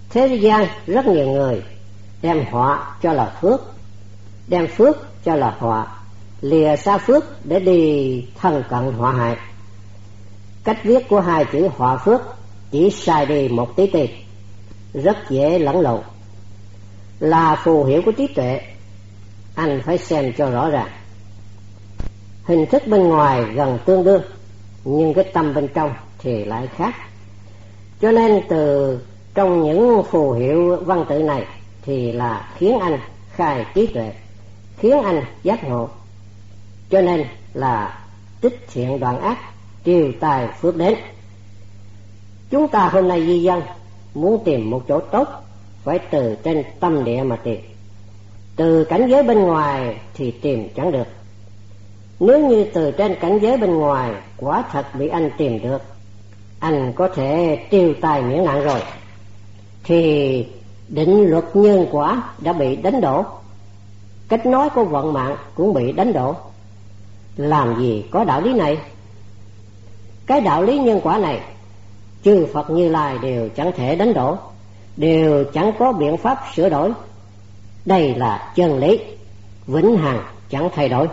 Thế gian rất nhiều người đem họa cho là phước, đem phước cho là họa, lìa xa phước để đi thân cận họa hại. Cách viết của hai chữ họa phước chỉ sai đi một tí ti, rất dễ lẫn lộn. Là phù hiệu của trí tuệ, anh phải xem cho rõ ràng. Hình thức bên ngoài gần tương đương, nhưng cái tâm bên trong thì lại khác. Cho nên từ trong những phù hiệu văn tự này thì là khiến anh khai trí tuệ, khiến anh giác ngộ. Cho nên là tích thiện đoạn ác, triều tài phước đến. Chúng ta hôm nay di dân muốn tìm một chỗ tốt, phải từ trên tâm địa mà tìm. Từ cảnh giới bên ngoài thì tìm chẳng được. Nếu như từ trên cảnh giới bên ngoài quả thật bị anh tìm được, anh có thể tiêu tài miễn nạn rồi, thì định luật nhân quả đã bị đánh đổ, cách nói của vận mạng cũng bị đánh đổ. Làm gì có đạo lý này? Cái đạo lý nhân quả này chư Phật Như Lai đều chẳng thể đánh đổ, đều chẳng có biện pháp sửa đổi. Đây là chân lý vĩnh hằng chẳng thay đổi.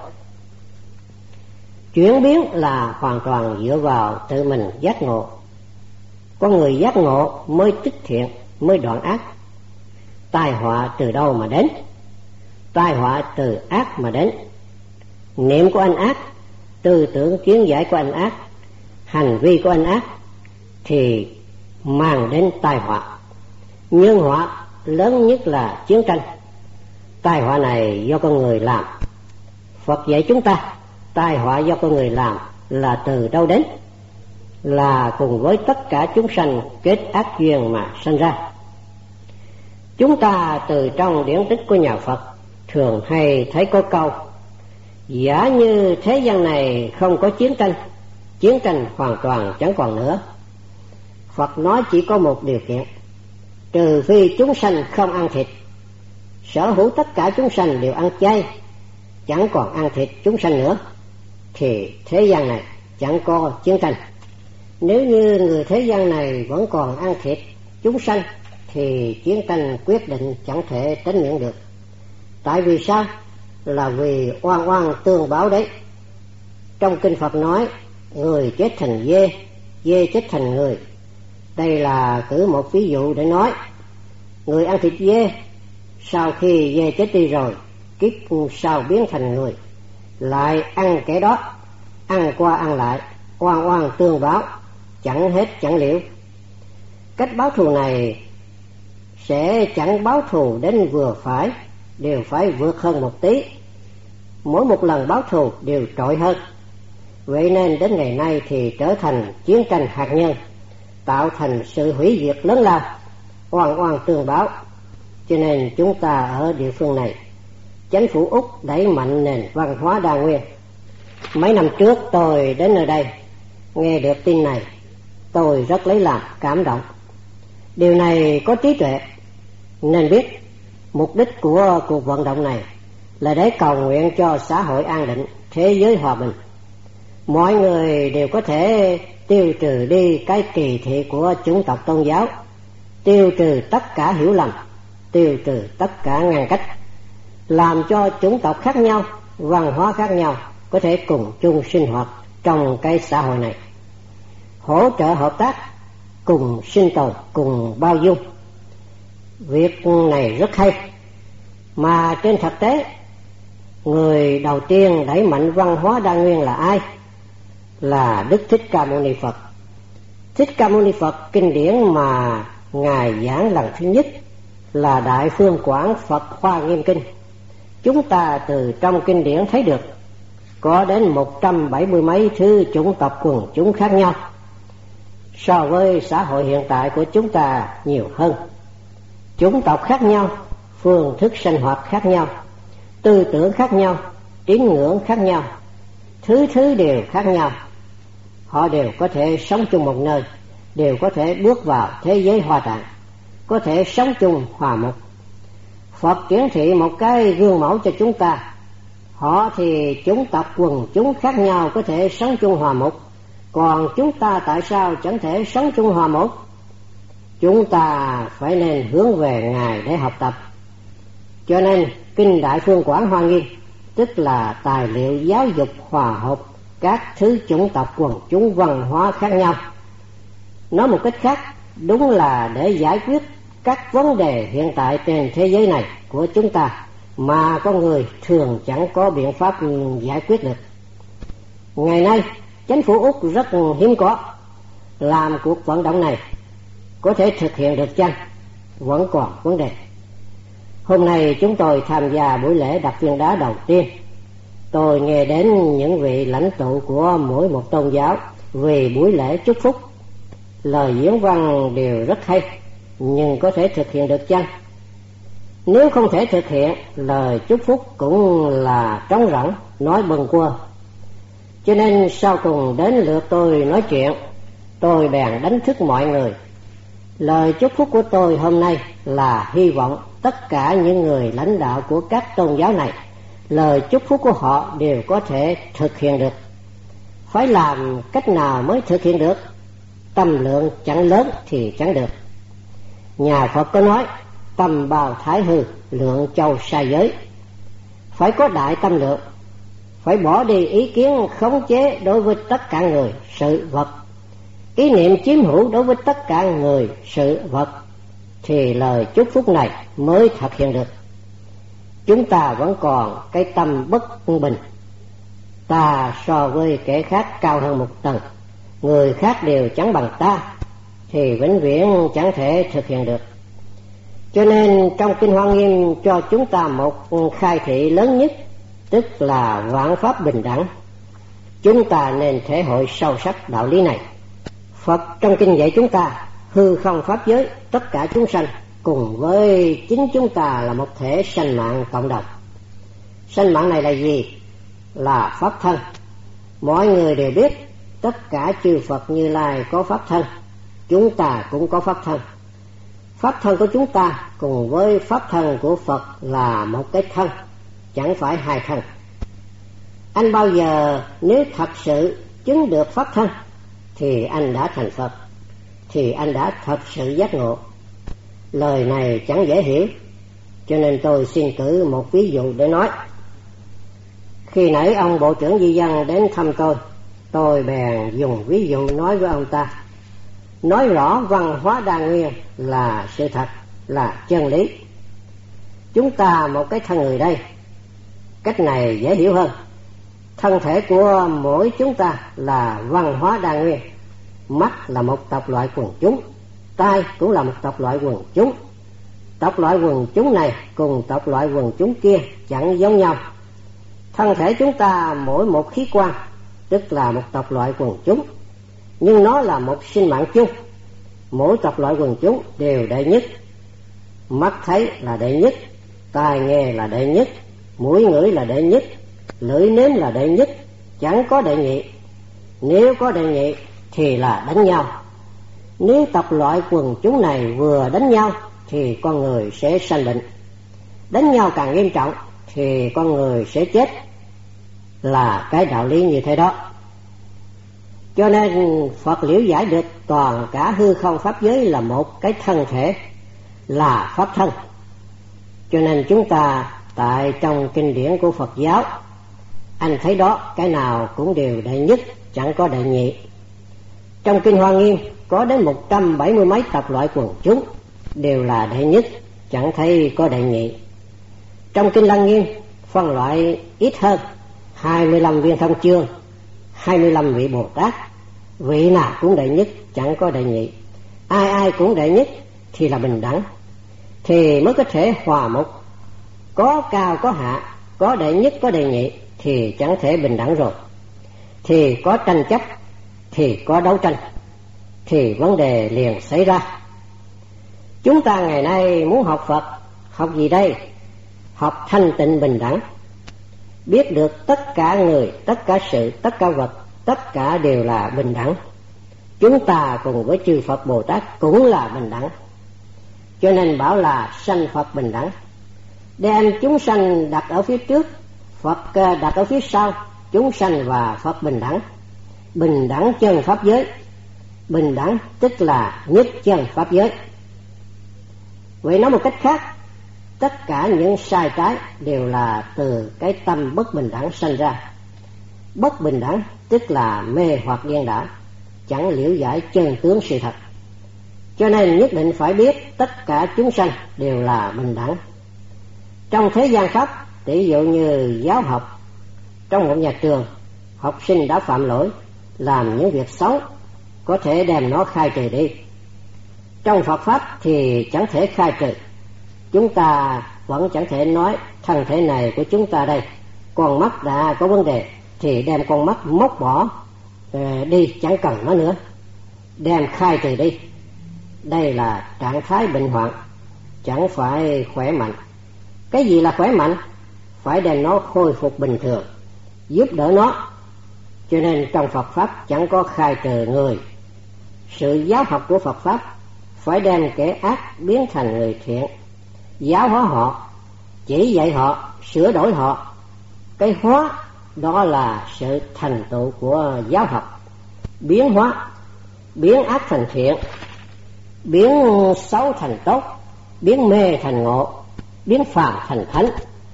Chuyển biến là hoàn toàn dựa vào tự mình giác ngộ. Con người giác ngộ mới tích thiện, mới đoạn ác. Tai họa từ đâu mà đến? Tai họa từ ác mà đến. Niệm của anh ác, tư tưởng kiến giải của anh ác, hành vi của anh ác thì mang đến tai họa. Nhân họa lớn nhất là chiến tranh. Tai họa này do con người làm. Phật dạy chúng ta tai họa do con người làm là từ đâu đến? Là cùng với tất cả chúng sanh kết ác duyên mà sanh ra. Chúng ta từ trong điển tích của nhà Phật thường hay thấy có câu: giả như thế gian này không có chiến tranh, chiến tranh hoàn toàn chẳng còn nữa. Phật nói chỉ có một điều kiện: trừ phi chúng sanh không ăn thịt. Sở hữu tất cả chúng sanh đều ăn chay, chẳng còn ăn thịt chúng sanh nữa, thì thế gian này chẳng có chiến tranh. Nếu như người thế gian này vẫn còn ăn thịt chúng sanh thì chiến tranh quyết định chẳng thể tránh miễn được. Tại vì sao? Là vì oan oan tương báo đấy. Trong kinh Phật nói người chết thành dê, dê chết thành người. Đây là cử một ví dụ để nói người ăn thịt dê, sau khi dê chết đi rồi, kiếp sau biến thành người, lại ăn kẻ đó, ăn qua ăn lại, oan oan tương báo, chẳng hết chẳng liễu. Cách báo thù này sẽ chẳng báo thù đến vừa phải, đều phải vượt hơn một tí. Mỗi một lần báo thù đều trội hơn. Vậy nên đến ngày nay thì trở thành chiến tranh hạt nhân, tạo thành sự hủy diệt lớn lao, oan oan tương báo. Cho nên chúng ta ở địa phương này, chính phủ Úc đẩy mạnh nền văn hóa đa nguyên. Mấy năm trước tôi đến nơi đây, nghe được tin này, tôi rất lấy làm cảm động. Điều này có trí tuệ, nên biết mục đích của cuộc vận động này là để cầu nguyện cho xã hội an định, thế giới hòa bình. Mọi người đều có thể tiêu trừ đi cái kỳ thị của chủng tộc tôn giáo, tiêu trừ tất cả hiểu lầm, tiêu trừ tất cả ngăn cách, làm cho chủng tộc khác nhau, văn hóa khác nhau có thể cùng chung sinh hoạt trong cái xã hội này, hỗ trợ hợp tác, cùng sinh tồn, cùng bao dung. Việc này rất hay, mà trên thực tế người đầu tiên đẩy mạnh văn hóa đa nguyên là ai? Là Đức Thích Ca Mâu Ni Phật. Thích Ca Mâu Ni Phật kinh điển mà ngài giảng lần thứ nhất là Đại Phương Quảng Phật Hoa Nghiêm Kinh. Chúng ta từ trong kinh điển thấy được có đến 170 mấy thứ chủng tộc quần chúng khác nhau, so với xã hội hiện tại của chúng ta nhiều hơn. Chủng tộc khác nhau, phương thức sinh hoạt khác nhau, tư tưởng khác nhau, tín ngưỡng khác nhau, thứ đều khác nhau. Họ đều có thể sống chung một nơi, đều có thể bước vào thế giới hoa tạng, có thể sống chung hòa mục. Phật hiển thị một cái gương mẫu cho chúng ta. Họ thì chủng tộc quần chúng khác nhau có thể sống chung hòa mục, còn chúng ta tại sao chẳng thể sống chung hòa mục? chúng ta phải nên hướng về Ngài để học tập. Cho nên Kinh Đại Phương Quảng Hoa Nghiêm tức là tài liệu giáo dục hòa hợp các thứ chủng tộc quần chúng văn hóa khác nhau. Nói một cách khác, đúng là để giải quyết các vấn đề hiện tại trên thế giới này của chúng ta mà con người thường chẳng có biện pháp giải quyết được. Ngày nay, chính phủ Úc rất hiếm có làm cuộc vận động này. Có thể thực hiện được chăng? Vẫn còn vấn đề. Hôm nay chúng tôi tham gia buổi lễ đặt viên đá đầu tiên. Tôi nghe đến những vị lãnh tụ của mỗi một tôn giáo về buổi lễ chúc phúc. Lời diễn văn đều rất hay, nhưng có thể thực hiện được chăng? Nếu không thể thực hiện, lời chúc phúc cũng là trống rỗng, nói bâng quơ. Cho nên sau cùng đến lượt tôi nói chuyện, tôi bèn đánh thức mọi người. Lời chúc phúc của tôi hôm nay là hy vọng tất cả những người lãnh đạo của các tôn giáo này, lời chúc phúc của họ đều có thể thực hiện được. Phải làm cách nào mới thực hiện được? Tâm lượng chẳng lớn thì chẳng được. Nhà Phật có nói, tâm bào thái hư, lượng châu sa giới. Phải có đại tâm lượng, phải bỏ đi ý kiến khống chế đối với tất cả người, sự vật, ý niệm chiếm hữu đối với tất cả người, sự vật, thì lời chúc phúc này mới thực hiện được. Chúng ta vẫn còn cái tâm bất bình. Ta so với kẻ khác cao hơn một tầng, người khác đều chẳng bằng ta, thì vĩnh viễn chẳng thể thực hiện được. Cho nên trong Kinh Hoa Nghiêm cho chúng ta một khai thị lớn nhất, tức là vạn pháp bình đẳng. Chúng ta nên thể hội sâu sắc đạo lý này. Phật trong kinh dạy chúng ta hư không pháp giới, tất cả chúng sanh cùng với chính chúng ta là một thể sanh mạng cộng đồng. Sanh mạng này là gì? Là pháp thân. Mọi người đều biết tất cả chư Phật Như Lai có pháp thân, chúng ta cũng có pháp thân. Pháp thân của chúng ta cùng với pháp thân của Phật là một cái thân, chẳng phải hai thân. Anh bao giờ nếu thật sự chứng được pháp thân thì anh đã thành Phật, thì anh đã thật sự giác ngộ. Lời này chẳng dễ hiểu, cho nên tôi xin cử một ví dụ để nói. Khi nãy ông Bộ trưởng Di Dân đến thăm tôi bèn dùng ví dụ nói với ông ta, nói rõ văn hóa đa nguyên là sự thật, là chân lý. Chúng ta một cái thân người đây, cách này dễ hiểu hơn. Thân thể của mỗi chúng ta là văn hóa đa nguyên. Mắt là một tộc loại quần chúng, tai cũng là một tộc loại quần chúng. Tộc loại quần chúng này cùng tộc loại quần chúng kia chẳng giống nhau. Thân thể chúng ta mỗi một khí quan tức là một tộc loại quần chúng, nhưng nó là một sinh mạng chung. Mỗi tộc loại quần chúng đều đệ nhất. Mắt thấy là đệ nhất, tai nghe là đệ nhất, mũi ngửi là đệ nhất, lưỡi nếm là đệ nhất, chẳng có đệ nhị. Nếu có đệ nhị thì là đánh nhau. Nếu tộc loại quần chúng này vừa đánh nhau thì con người sẽ sanh bệnh. Đánh nhau càng nghiêm trọng thì con người sẽ chết. Là cái đạo lý như thế đó. Cho nên Phật liễu giải được toàn cả hư không pháp giới là một cái thân thể, là pháp thân. Cho nên chúng ta tại trong kinh điển của Phật giáo, anh thấy đó, cái nào cũng đều đệ nhất, chẳng có đệ nhị. Trong Kinh Hoa Nghiêm có đến 170 mấy tộc loại quần chúng, đều là đệ nhất, chẳng thấy có đệ nhị. Trong Kinh Lăng Nghiêm phân loại ít hơn 25 viên thông chương, 25 vị Bồ Tát, vị nào cũng đệ nhất, chẳng có đệ nhị. Ai ai cũng đệ nhất thì là bình đẳng, thì mới có thể hòa một. Có cao có hạ, có đệ nhất có đệ nhị thì chẳng thể bình đẳng rồi. Thì có tranh chấp, thì có đấu tranh, thì vấn đề liền xảy ra. Chúng ta ngày nay muốn học Phật, học gì đây? Học thanh tịnh bình đẳng. Biết được tất cả người, tất cả sự, tất cả vật, tất cả đều là bình đẳng. Chúng ta cùng với chư Phật Bồ Tát cũng là bình đẳng. Cho nên bảo là sanh Phật bình đẳng. Đem chúng sanh đặt ở phía trước, Phật đặt ở phía sau, chúng sanh và Phật bình đẳng. Bình đẳng chân pháp giới. Bình đẳng tức là nhất chân pháp giới. Vậy nói một cách khác, tất cả những sai trái đều là từ cái tâm bất bình đẳng sanh ra. Bất bình đẳng tức là mê hoặc điên đảo, chẳng liễu giải chân tướng sự thật. Cho nên nhất định phải biết tất cả chúng sanh đều là bình đẳng. Trong thế gian pháp, tỷ dụ như giáo học, trong một nhà trường, học sinh đã phạm lỗi, làm những việc xấu, có thể đem nó khai trừ đi. Trong Phật pháp thì chẳng thể khai trừ. Chúng ta vẫn chẳng thể nói thân thể này của chúng ta đây, con mắt đã có vấn đề thì đem con mắt móc bỏ đi, chẳng cần nó nữa, đem khai trừ đi. Đây là trạng thái bệnh hoạn, chẳng phải khỏe mạnh. Cái gì là khỏe mạnh? Phải đem nó khôi phục bình thường, giúp đỡ nó. Cho nên trong Phật pháp chẳng có khai trừ người. Sự giáo học của Phật pháp phải đem kẻ ác biến thành người thiện, giáo hóa họ, chỉ dạy họ, sửa đổi họ. Cái hóa đó là sự thành tựu của giáo học. Biến hóa, biến ác thành thiện, biến xấu thành tốt, biến mê thành ngộ, biến phàm thành thánh.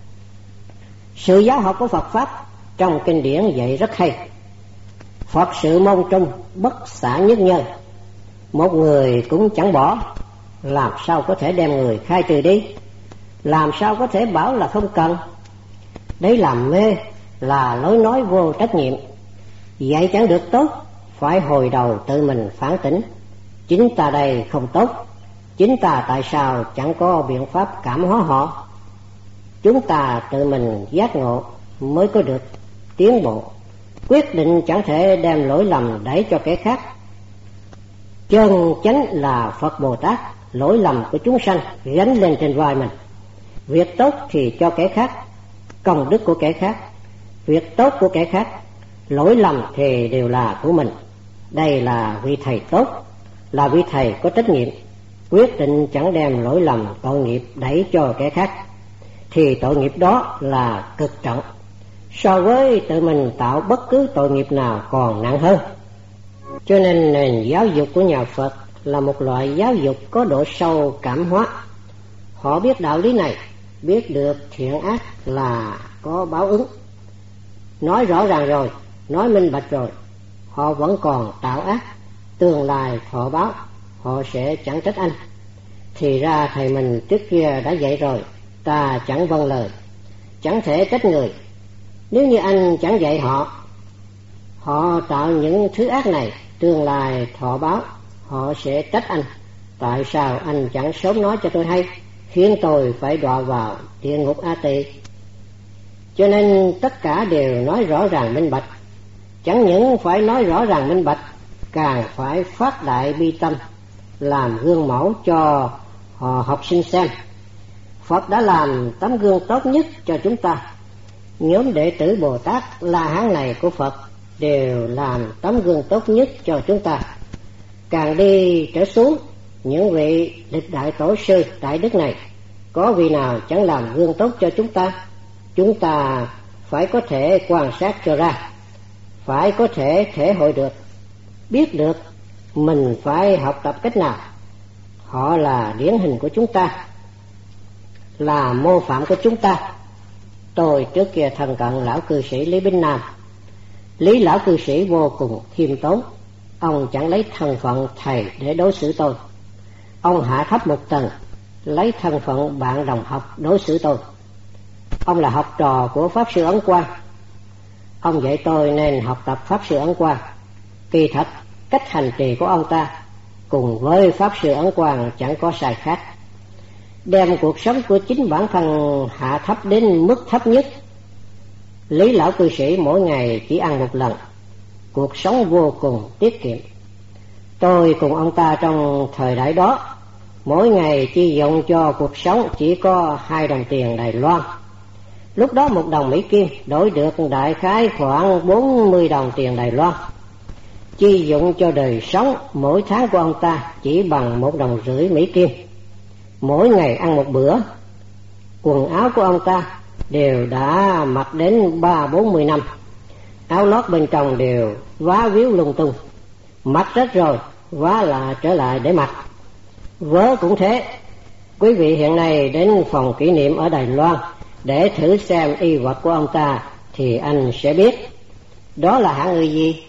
Sự giáo học của Phật pháp trong kinh điển dạy rất hay. Phật sự môn trung, bất xả nhất nhân. Một người cũng chẳng bỏ, làm sao có thể đem người khai trừ đi? Làm sao có thể bảo là không cần? Đấy là mê, là lối nói vô trách nhiệm. Vậy chẳng được tốt, phải hồi đầu tự mình phản tỉnh. Chính ta đây không tốt, chính ta tại sao chẳng có biện pháp cảm hóa họ? Chúng ta tự mình giác ngộ mới có được tiến bộ. Quyết định chẳng thể đem lỗi lầm đẩy cho kẻ khác. Chân chánh là Phật Bồ Tát, lỗi lầm của chúng sanh gánh lên trên vai mình. Việc tốt thì cho kẻ khác, công đức của kẻ khác. Việc tốt của kẻ khác, lỗi lầm thì đều là của mình. Đây là vị thầy tốt, là vị thầy có trách nhiệm, quyết định chẳng đem lỗi lầm tội nghiệp đẩy cho kẻ khác, thì tội nghiệp đó là cực trọng, so với tự mình tạo bất cứ tội nghiệp nào còn nặng hơn. Cho nên nền giáo dục của nhà Phật là một loại giáo dục có độ sâu cảm hóa. Họ biết đạo lý này, biết được thiện ác là có báo ứng. Nói rõ ràng rồi, nói minh bạch rồi, họ vẫn còn tạo ác, tương lai thọ báo, họ sẽ chẳng trách anh. Thì ra thầy mình trước kia đã dạy rồi, ta chẳng vâng lời, chẳng thể trách người. Nếu như anh chẳng dạy họ, họ tạo những thứ ác này, tương lai thọ báo, họ sẽ trách anh. Tại sao anh chẳng sớm nói cho tôi hay, khiến tôi phải đọa vào địa ngục A Tỳ? Cho nên tất cả đều nói rõ ràng minh bạch. Chẳng những phải nói rõ ràng minh bạch, càng phải phát đại bi tâm, làm gương mẫu cho họ học sinh xem. Phật đã làm tấm gương tốt nhất cho chúng ta. Nhóm đệ tử Bồ Tát La Hán này của Phật đều làm tấm gương tốt nhất cho chúng ta. Càng đi trở xuống, những vị lịch đại tổ sư đại đức này, có vị nào chẳng làm gương tốt cho chúng ta? Chúng ta phải có thể quan sát cho ra, phải có thể thể hội được, biết được mình phải học tập cách nào. Họ là điển hình của chúng ta, là mô phạm của chúng ta. Tôi trước kia thân cận lão cư sĩ Lý Bính Nam. Lý lão cư sĩ vô cùng khiêm tốn, ông chẳng lấy thân phận thầy để đối xử tôi. Ông hạ thấp một tầng, lấy thân phận bạn đồng học đối xử tôi. Ông là học trò của Pháp Sư Ấn Quang. Ông dạy tôi nên học tập Pháp Sư Ấn Quang. Kỳ thật, cách hành trì của ông ta cùng với Pháp Sư Ấn Quang chẳng có sai khác. Đem cuộc sống của chính bản thân hạ thấp đến mức thấp nhất. Lý lão cư sĩ mỗi ngày chỉ ăn một lần, cuộc sống vô cùng tiết kiệm. Tôi cùng ông ta trong thời đại đó, mỗi ngày chi dụng cho cuộc sống chỉ có 2 đồng tiền Đài Loan. Lúc đó 1 đồng Mỹ Kim đổi được đại khái khoảng 40 đồng tiền Đài Loan. Chi dụng cho đời sống mỗi tháng của ông ta chỉ bằng 1,5 đồng Mỹ Kim. Mỗi ngày ăn một bữa. Quần áo của ông ta đều đã mặc đến 30-40 năm. Áo lót bên trong đều vá víu lung tung. Mặc rách rồi vá là trở lại để mặc. Vớ cũng thế. Quý vị hiện nay đến phòng kỷ niệm ở Đài Loan để thử xem y vật của ông ta thì anh sẽ biết đó là hạng người gì.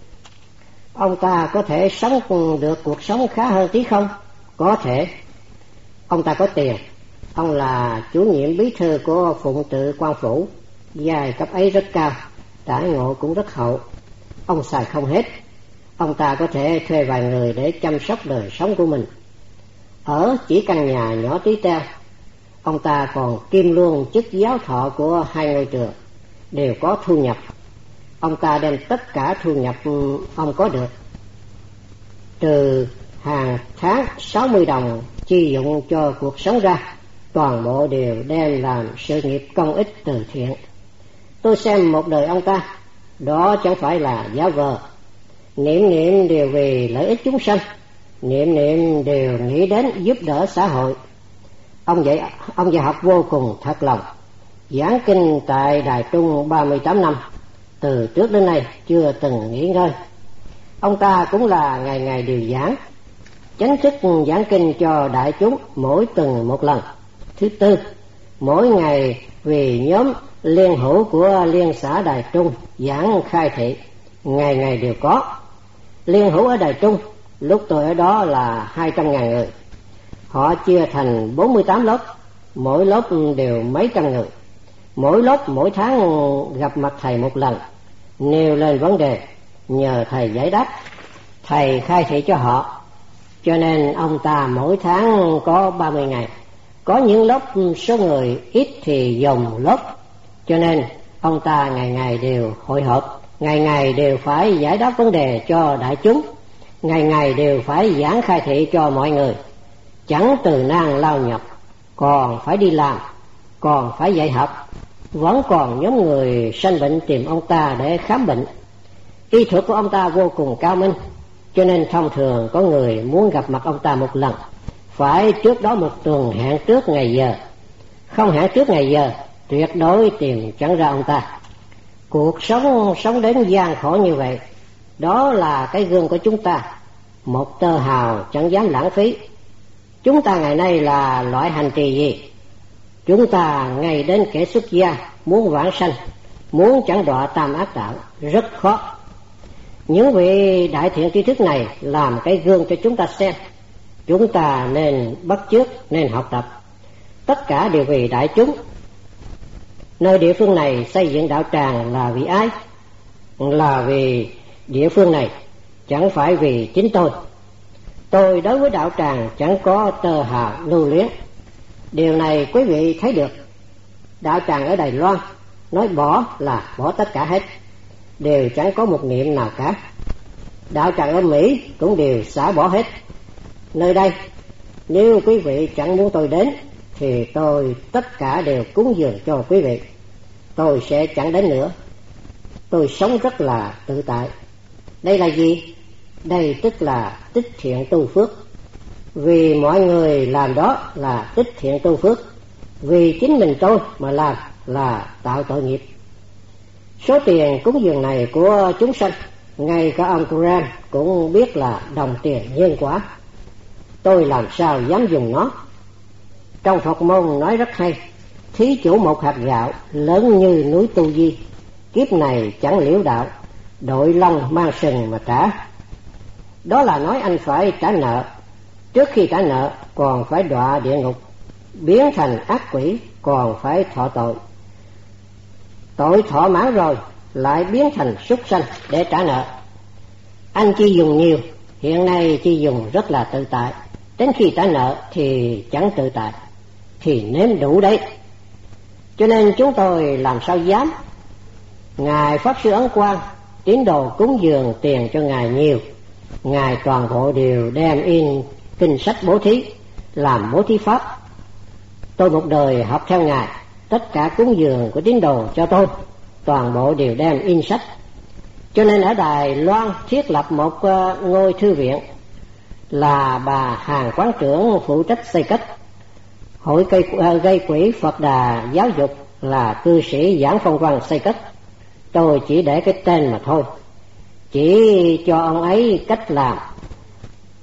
Ông ta có thể sống được cuộc sống khá hơn tí không? Có thể. Ông ta có tiền. Ông là chủ nhiệm bí thư của Phụng Tự Quan Phủ. Giai cấp ấy rất cao, đãi ngộ cũng rất hậu. Ông xài không hết. Ông ta có thể thuê vài người để chăm sóc đời sống của mình. Ở chỉ căn nhà nhỏ tí teo. Ông ta còn kiêm luôn chức giáo thọ của 2 ngôi trường, đều có thu nhập. Ông ta đem tất cả thu nhập ông có được, trừ hàng tháng 60 đồng chi dụng cho cuộc sống ra, toàn bộ đều đem làm sự nghiệp công ích từ thiện. Tôi xem một đời ông ta, đó chẳng phải là giả vờ. Niệm niệm đều vì lợi ích chúng sanh, niệm niệm đều nghĩ đến giúp đỡ xã hội. Ông dạy học vô cùng thật lòng, giảng kinh tại Đài Trung 38 năm, từ trước đến nay chưa từng nghỉ ngơi. Ông ta cũng là ngày ngày đều giảng, chánh thức giảng kinh cho đại chúng mỗi tuần một lần. Thứ tư, mỗi ngày vì nhóm liên hữu của liên xã Đài Trung giảng khai thị, ngày ngày đều có. Liên hữu ở Đài Trung lúc tôi ở đó là 200.000 người. Họ chia thành 48 lớp, mỗi lớp đều mấy trăm người. Mỗi lớp mỗi tháng gặp mặt thầy một lần, nêu lên vấn đề, nhờ thầy giải đáp, thầy khai thị cho họ. Cho nên ông ta mỗi tháng có 30 ngày. Có những lớp số người ít thì dồn lớp, cho nên ông ta ngày ngày đều hội họp, ngày ngày đều phải giải đáp vấn đề cho đại chúng, ngày ngày đều phải giảng khai thị cho mọi người. Chẳng từ nan lao nhọc, còn phải đi làm, còn phải dạy học. Vẫn còn nhóm người sanh bệnh tìm ông ta để khám bệnh. Y thuật của ông ta vô cùng cao minh, cho nên thông thường có người muốn gặp mặt ông ta một lần phải trước đó một tuần hẹn trước ngày giờ. Không hẹn trước ngày giờ tuyệt đối tìm chẳng ra ông ta. Cuộc sống đến gian khổ như vậy, đó là cái gương của chúng ta, một tơ hào chẳng dám lãng phí. Chúng ta ngày nay là loại hành trì gì? Chúng ta ngay đến kẻ xuất gia, muốn vãng sanh, muốn chẳng đọa tam ác đạo, rất khó. Những vị đại thiện tri thức này làm cái gương cho chúng ta xem. Chúng ta nên bắt chước, nên học tập. Tất cả đều vì đại chúng. Nơi địa phương này xây dựng đạo tràng là vì ai? Là vì địa phương này, chẳng phải vì chính tôi. Tôi đối với đạo tràng chẳng có tơ hào lưu luyến. Điều này quý vị thấy được. Đạo tràng ở Đài Loan nói bỏ là bỏ tất cả hết, đều chẳng có một niệm nào cả. Đạo tràng ở Mỹ cũng đều xả bỏ hết. Nơi đây, nếu quý vị chẳng muốn tôi đến thì tôi tất cả đều cúng dường cho quý vị. Tôi sẽ chẳng đến nữa. Tôi sống rất là tự tại. Đây là gì? Đây tức là tích thiện tu phước. Vì mọi người làm đó là tích thiện tu phước. Vì chính mình tôi mà làm là tạo tội nghiệp. Số tiền cúng dường này của chúng sanh, ngay cả ông Quran cũng biết là đồng tiền nhân quả. Tôi làm sao dám dùng nó? Trong Phật môn nói rất hay, thí chủ một hạt gạo lớn như núi Tu Di, kiếp này chẳng liễu đạo, đội lông mang sừng mà trả. Đó là nói anh phải trả nợ. Trước khi trả nợ còn phải đọa địa ngục, biến thành ác quỷ, còn phải thọ tội. Tội thọ mãn rồi lại biến thành súc sanh để trả nợ. Anh chi dùng nhiều, hiện nay chi dùng rất là tự tại. Đến khi trả nợ thì chẳng tự tại, thì nếm đủ đấy. Cho nên chúng tôi làm sao dám. Ngài Pháp Sư Ấn Quang, tín đồ cúng dường tiền cho Ngài nhiều, Ngài toàn bộ đều đem in kinh sách bố thí, làm bố thí pháp. Tôi một đời học theo Ngài, tất cả cúng dường của tín đồ cho tôi toàn bộ đều đem in sách. Cho nên ở Đài Loan thiết lập một ngôi thư viện, là bà Hàn Quán trưởng phụ trách xây cất. Hội gây quỹ Phật Đà giáo dục là cư sĩ Giảng Phong Văn xây cất. Tôi chỉ để cái tên mà thôi, chỉ cho ông ấy cách làm.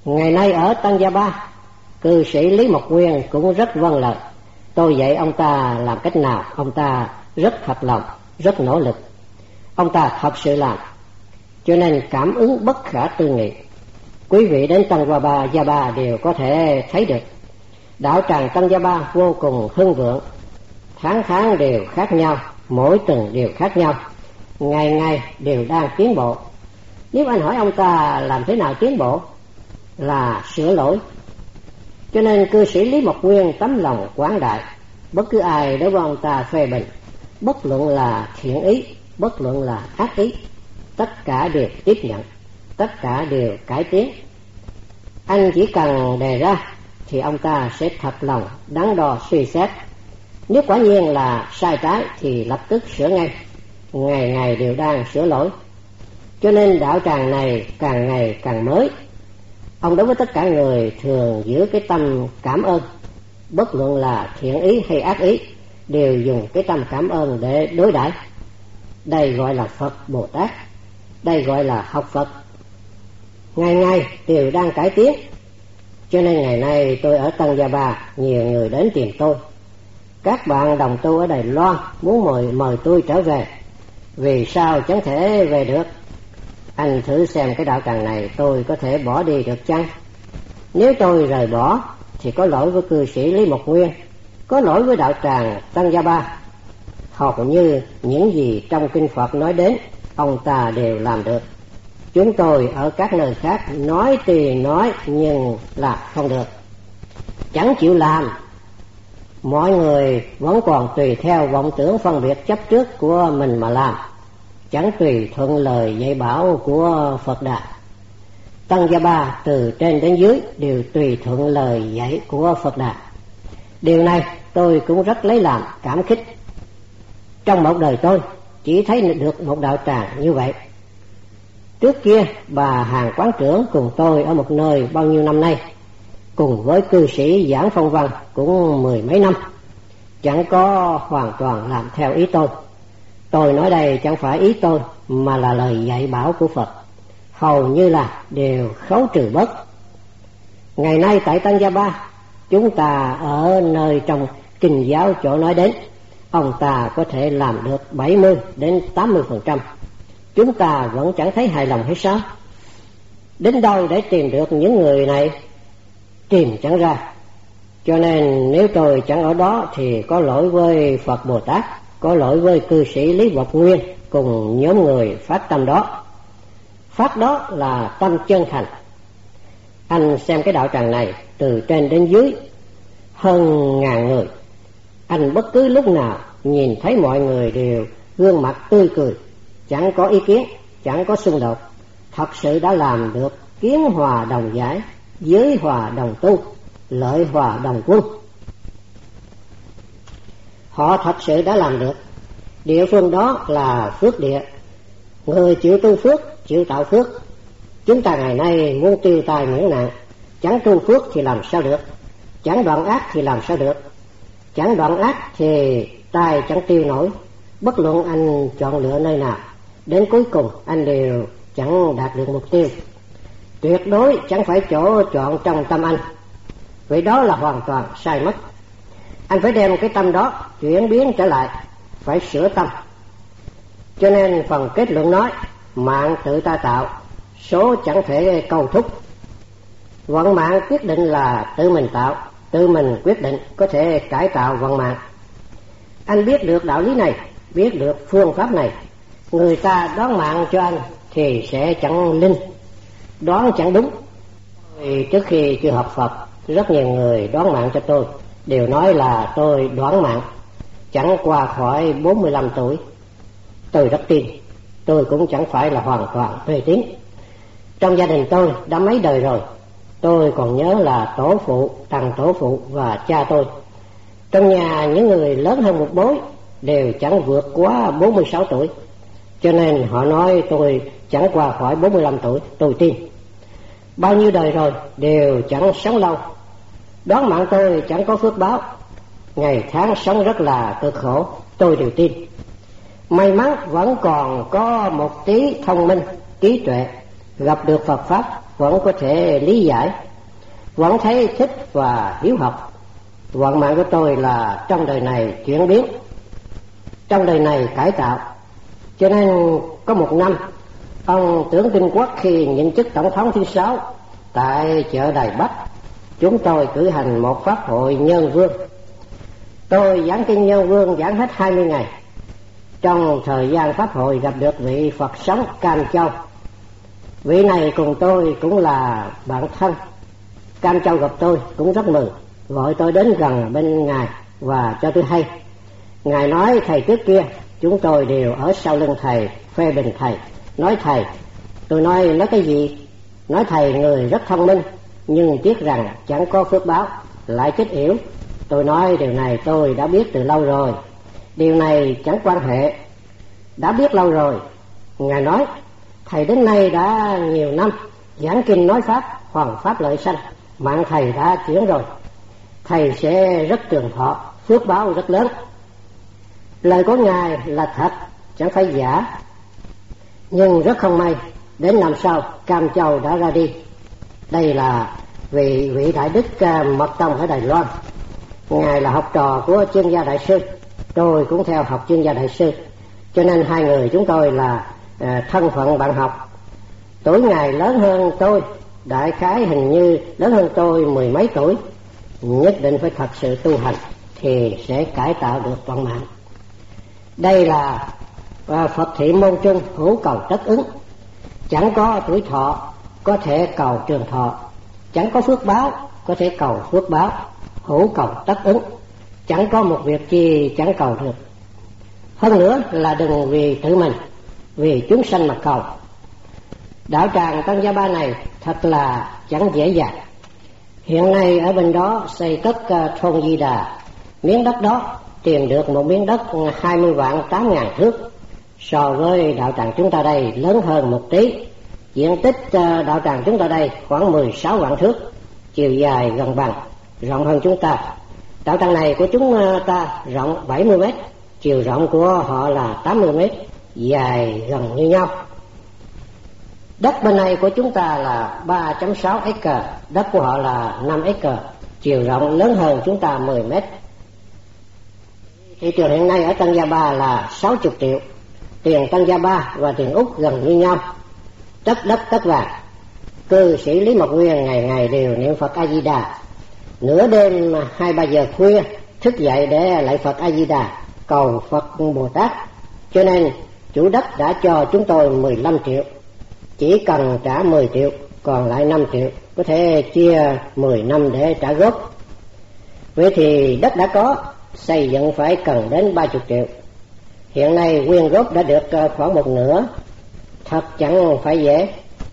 Ngày nay ở Tăng Gia Ba, cư sĩ Lý Mộc Nguyên cũng rất vâng lời. Tôi dạy ông ta làm cách nào, ông ta rất thật lòng, rất nỗ lực. Ông ta thật sự làm, cho nên cảm ứng bất khả tư nghị. Quý vị đến Tăng Gia Ba đều có thể thấy được. Đạo tràng Tăng Gia Ba vô cùng hưng vượng, tháng đều khác nhau, mỗi tuần đều khác nhau, ngày đều đang tiến bộ. Nếu anh hỏi ông ta làm thế nào tiến bộ, là sửa lỗi. Cho nên cư sĩ Lý Mộc Nguyên tấm lòng quảng đại, bất cứ ai đối với ông ta phê bình, bất luận là thiện ý, bất luận là ác ý, tất cả đều tiếp nhận, tất cả đều cải tiến. Anh chỉ cần đề ra thì ông ta sẽ thật lòng đắn đo suy xét. Nếu quả nhiên là sai trái thì lập tức sửa ngay, ngày đều đang sửa lỗi. Cho nên đạo tràng này càng ngày càng mới. Ông đối với tất cả người thường giữ cái tâm cảm ơn, bất luận là thiện ý hay ác ý, đều dùng cái tâm cảm ơn để đối đãi. Đây gọi là Phật Bồ Tát, đây gọi là học Phật. Ngày đều đang cải tiến. Cho nên ngày nay tôi ở Tăng Gia Ba, nhiều người đến tìm tôi. Các bạn đồng tu ở Đài Loan muốn mời tôi trở về. Vì sao chẳng thể về được? Anh thử xem cái đạo tràng này tôi có thể bỏ đi được chăng? Nếu tôi rời bỏ thì có lỗi với cư sĩ Lý Mộc Nguyên, có lỗi với đạo tràng Tăng Gia Ba. Hầu như những gì trong kinh Phật nói đến, ông ta đều làm được. Chúng tôi ở các nơi khác nói thì nói nhưng làm không được, chẳng chịu làm. Mọi người vẫn còn tùy theo vọng tưởng phân biệt chấp trước của mình mà làm, chẳng tùy thuận lời dạy bảo của Phật Đà. Tăng Gia Ba từ trên đến dưới đều tùy thuận lời dạy của Phật Đà. Điều này tôi cũng rất lấy làm cảm kích. Trong một đời tôi chỉ thấy được một đạo tràng như vậy. Trước kia bà Hàng quán trưởng cùng tôi ở một nơi bao nhiêu năm nay, cùng với cư sĩ Giảng Phong Văn cũng 10 mấy năm, chẳng có hoàn toàn làm theo ý tôi. Tôi nói đây chẳng phải ý tôi mà là lời dạy bảo của Phật, hầu như là đều khấu trừ bớt. Ngày nay tại Tăng Gia Ba, chúng ta ở nơi trong kinh giáo chỗ nói đến, ông ta có thể làm được 70 đến 80%. Chúng ta vẫn chẳng thấy hài lòng hay sao? Đến đâu để tìm được những người này? Tìm chẳng ra. Cho nên nếu tôi chẳng ở đó thì có lỗi với Phật Bồ Tát, có lỗi với cư sĩ Lý Mộc Nguyên cùng nhóm người phát tâm đó. Phát đó là tâm chân thành. Anh xem cái đạo tràng này từ trên đến dưới hơn ngàn người. Anh bất cứ lúc nào nhìn thấy mọi người đều gương mặt tươi cười, chẳng có ý kiến, chẳng có xung đột. Thật sự đã làm được kiến hòa đồng giải, giới hòa đồng tu, lợi hòa đồng quân. Họ thật sự đã làm được. Địa phương đó là phước địa, người chịu tu phước, chịu tạo phước. Chúng ta ngày nay muốn tiêu tai miễn nạn, chẳng tu phước thì làm sao được, chẳng đoạn ác thì làm sao được. Chẳng đoạn ác thì tai chẳng tiêu nổi. Bất luận anh chọn lựa nơi nào, đến cuối cùng anh đều chẳng đạt được mục tiêu. Tuyệt đối chẳng phải chỗ chọn trong tâm anh, vậy đó là hoàn toàn sai mất. Anh phải đem cái tâm đó chuyển biến trở lại, phải sửa tâm. Cho nên phần kết luận nói, mạng tự ta tạo, số chẳng thể câu thúc. Vận mạng quyết định là tự mình tạo, tự mình quyết định có thể cải tạo vận mạng. Anh biết được đạo lý này, biết được phương pháp này, người ta đoán mạng cho anh thì sẽ chẳng linh, đoán chẳng đúng. Trước khi chưa học Phật, rất nhiều người đoán mạng cho tôi, đều nói là tôi đoán mạng chẳng qua khỏi 45 tuổi. Tôi rất tin, tôi cũng chẳng phải là hoàn toàn mê tín. Trong gia đình tôi đã mấy đời rồi, tôi còn nhớ là tổ phụ, thằng tổ phụ và cha tôi. Trong nhà những người lớn hơn một bối đều chẳng vượt quá 46 tuổi. Cho nên họ nói tôi chẳng qua khỏi 45 tuổi, tôi tin. Bao nhiêu đời rồi đều chẳng sống lâu. Đoán mạng tôi chẳng có phước báo, ngày tháng sống rất là cực khổ, tôi đều tin. May mắn vẫn còn có một tí thông minh, trí tuệ, gặp được Phật Pháp, vẫn có thể lý giải, vẫn thấy thích và hiếu học. Vận mạng của tôi là trong đời này chuyển biến, trong đời này cải tạo. Cho nên có một năm, ông Tưởng Kinh Quốc khi nhận chức tổng thống thứ 6 tại chợ Đài Bắc, chúng tôi cử hành một pháp hội Nhân Vương. Tôi giảng kinh Nhân Vương giảng hết 20 ngày. Trong thời gian pháp hội gặp được vị Phật sống Cam Châu. Vị này cùng tôi cũng là bạn thân. Cam Châu gặp tôi cũng rất mừng, gọi tôi đến gần bên Ngài và cho tôi hay. Ngài nói thầy trước kia chúng tôi đều ở sau lưng thầy, phê bình thầy, nói thầy. Tôi nói cái gì? Nói thầy người rất thông minh, nhưng tiếc rằng chẳng có phước báo, lại chết yểu. Tôi nói điều này tôi đã biết từ lâu rồi, điều này chẳng quan hệ, đã biết lâu rồi. Ngài nói thầy đến nay đã nhiều năm giảng kinh nói pháp, hoàn pháp lợi sanh, mạng thầy đã chuyển rồi, thầy sẽ rất trường thọ, phước báo rất lớn. Lời của Ngài là thật, chẳng phải giả. Nhưng rất không may, đến năm sau Cam Châu đã ra đi. Đây là vị đại đức Mật Tông ở Đài Loan. Ngài là học trò của Chuyên gia đại sư, tôi cũng theo học Chuyên gia đại sư, cho nên hai người chúng tôi là thân phận bạn học. Tuổi Ngài lớn hơn tôi, đại khái hình như lớn hơn tôi 10 mấy tuổi. Nhất định phải thật sự tu hành thì sẽ cải tạo được vận mạng. Đây là Phật thị môn trung, hữu cầu tất ứng. Chẳng có tuổi thọ có thể cầu trường thọ, chẳng có phước báo có thể cầu phước báo, hữu cầu tất ứng. Chẳng có một việc chi chẳng cầu được. Hơn nữa là đừng vì tự mình, vì chúng sanh mà cầu. Đạo tràng Tăng Gia Ba này thật là chẳng dễ dàng. Hiện nay ở bên đó xây cất thôn Di Đà, miếng đất đó tìm được một miếng đất 20 vạn 8.000 thước. So với đạo tràng chúng ta đây lớn hơn một tí. Diện tích đạo tràng chúng ta đây khoảng 16 vạn thước, chiều dài gần bằng, rộng hơn chúng ta. Đạo tràng này của chúng ta rộng 70 mét, chiều rộng của họ là 80 mét, dài gần như nhau. Đất bên này của chúng ta là 3.6 acre, đất của họ là 5 acre, chiều rộng lớn hơn chúng ta 10 mét. Thị trường hiện nay ở Tăng Gia Ba là 60 triệu, tiền Tăng Gia Ba và tiền Úc gần như nhau, tất đất tất vàng. Cư sĩ Lý Mộc Nguyên ngày ngày đều niệm Phật A Di Đà, nửa đêm 2-3 giờ khuya thức dậy để lạy Phật A Di Đà, cầu Phật Bồ Tát. Cho nên chủ đất đã cho chúng tôi 15 triệu, chỉ cần trả 10 triệu, còn lại 5 triệu có thể chia 10 năm để trả gốc. Vậy thì đất đã có, xây dựng phải cần đến 30 triệu. Hiện nay nguyên gốc đã được khoảng một nửa, thật chẳng phải dễ.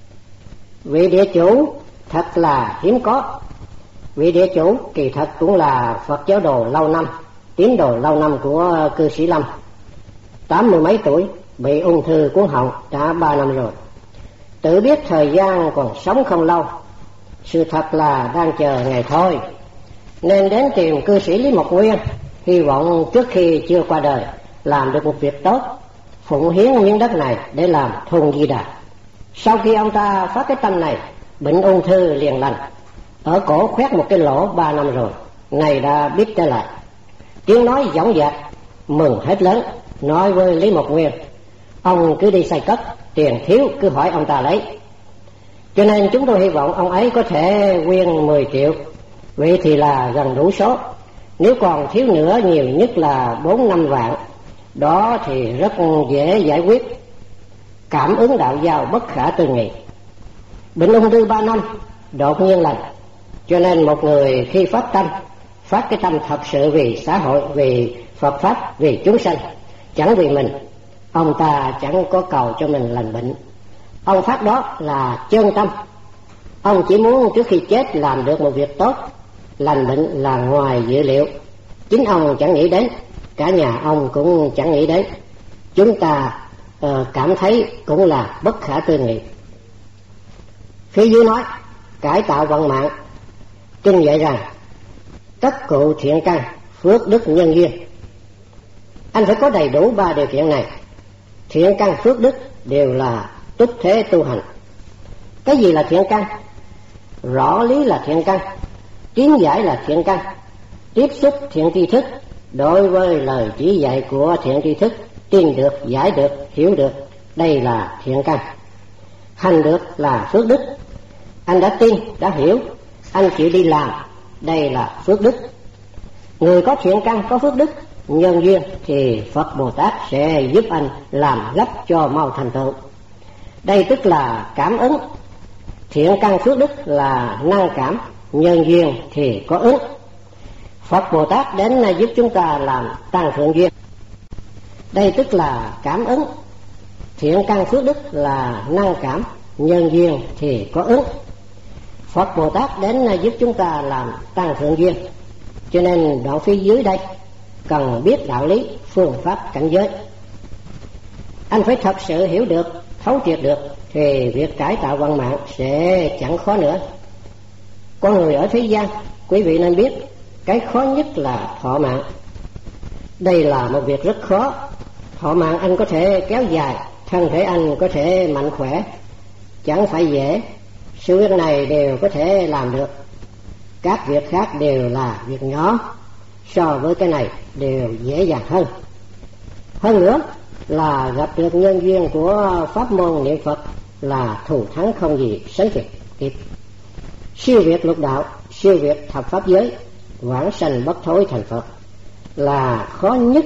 Vị địa chủ thật là hiếm có. Vị địa chủ kỳ thật cũng là Phật giáo đồ lâu năm, tín đồ lâu năm của cư sĩ Lâm. 80 mấy tuổi, bị ung thư cuống họng đã 3 năm rồi. Tự biết thời gian còn sống không lâu, sự thật là đang chờ ngày thôi, nên đến tìm cư sĩ Lý Mộc Nguyên, hy vọng trước khi chưa qua đời làm được một việc tốt, phụng hiến miếng đất này để làm thôn Di Đà. Sau khi ông ta phát cái tâm này, bệnh ung thư liền lành, ở cổ khoét một cái lỗ 3 năm rồi, này đã biết trở lại. Tiếng nói dõng dạc, mừng hết lớn, nói với Lý Mộc Nguyên, ông cứ đi xây cất, tiền thiếu cứ hỏi ông ta lấy. Cho nên chúng tôi hy vọng ông ấy có thể quyên 10 triệu, vậy thì là gần đủ số. Nếu còn thiếu nữa, nhiều nhất là 4-5 vạn, đó thì rất dễ giải quyết. Cảm ứng đạo giao bất khả tư nghị. Bệnh ung thư 3 năm đột nhiên lành, cho nên một người khi phát cái tâm thật sự vì xã hội, vì Phật pháp, vì chúng sanh, chẳng vì mình, ông ta chẳng có cầu cho mình lành bệnh. Ông phát đó là chân tâm. Ông chỉ muốn trước khi chết làm được một việc tốt. Lành bệnh là ngoài dự liệu, chính ông chẳng nghĩ đến, cả nhà ông cũng chẳng nghĩ đến. Chúng ta cảm thấy cũng là bất khả tư nghị. Phía dưới nói cải tạo vận mạng, kinh dạy rằng tất cụ thiện căn, phước đức nhân duyên. Anh phải có đầy đủ 3 điều kiện này. Thiện căn phước đức đều là túc thế tu hành. Cái gì là thiện căn? Rõ lý là thiện căn, kiến giải là thiện căn, tiếp xúc thiện tri thức đối với lời chỉ dạy của thiện tri thức, tin được, giải được, hiểu được, đây là thiện căn. Hành được là phước đức. Anh đã tin, đã hiểu, anh chịu đi làm, đây là phước đức. Người có thiện căn, có phước đức, nhân duyên thì Phật Bồ Tát sẽ giúp anh làm gấp cho mau thành tựu. Đây tức là cảm ứng. Thiện căn phước đức là năng cảm, nhân duyên thì có ứng. Phật Bồ Tát đến giúp chúng ta làm tăng thượng duyên. Đây tức là cảm ứng. Thiện căn phước đức là năng cảm, nhân duyên thì có ứng. Phật Bồ Tát đến giúp chúng ta làm tăng thượng duyên. Cho nên đoạn phía dưới đây cần biết đạo lý, phương pháp cảnh giới. Anh phải thật sự hiểu được, thấu triệt được, thì việc cải tạo vận mạng sẽ chẳng khó nữa. Con người ở thế gian, quý vị nên biết, cái khó nhất là thọ mạng. Đây là một việc rất khó. Thọ mạng anh có thể kéo dài, thân thể anh có thể mạnh khỏe, chẳng phải dễ. Sự việc này đều có thể làm được. Các việc khác đều là việc nhỏ, so với cái này đều dễ dàng hơn. Hơn nữa là gặp được nhân duyên của pháp môn niệm Phật là thù thắng không gì sánh kịp. Siêu việt lục đạo, siêu việt thập pháp giới, vãng sanh bất thối thành Phật là khó nhất.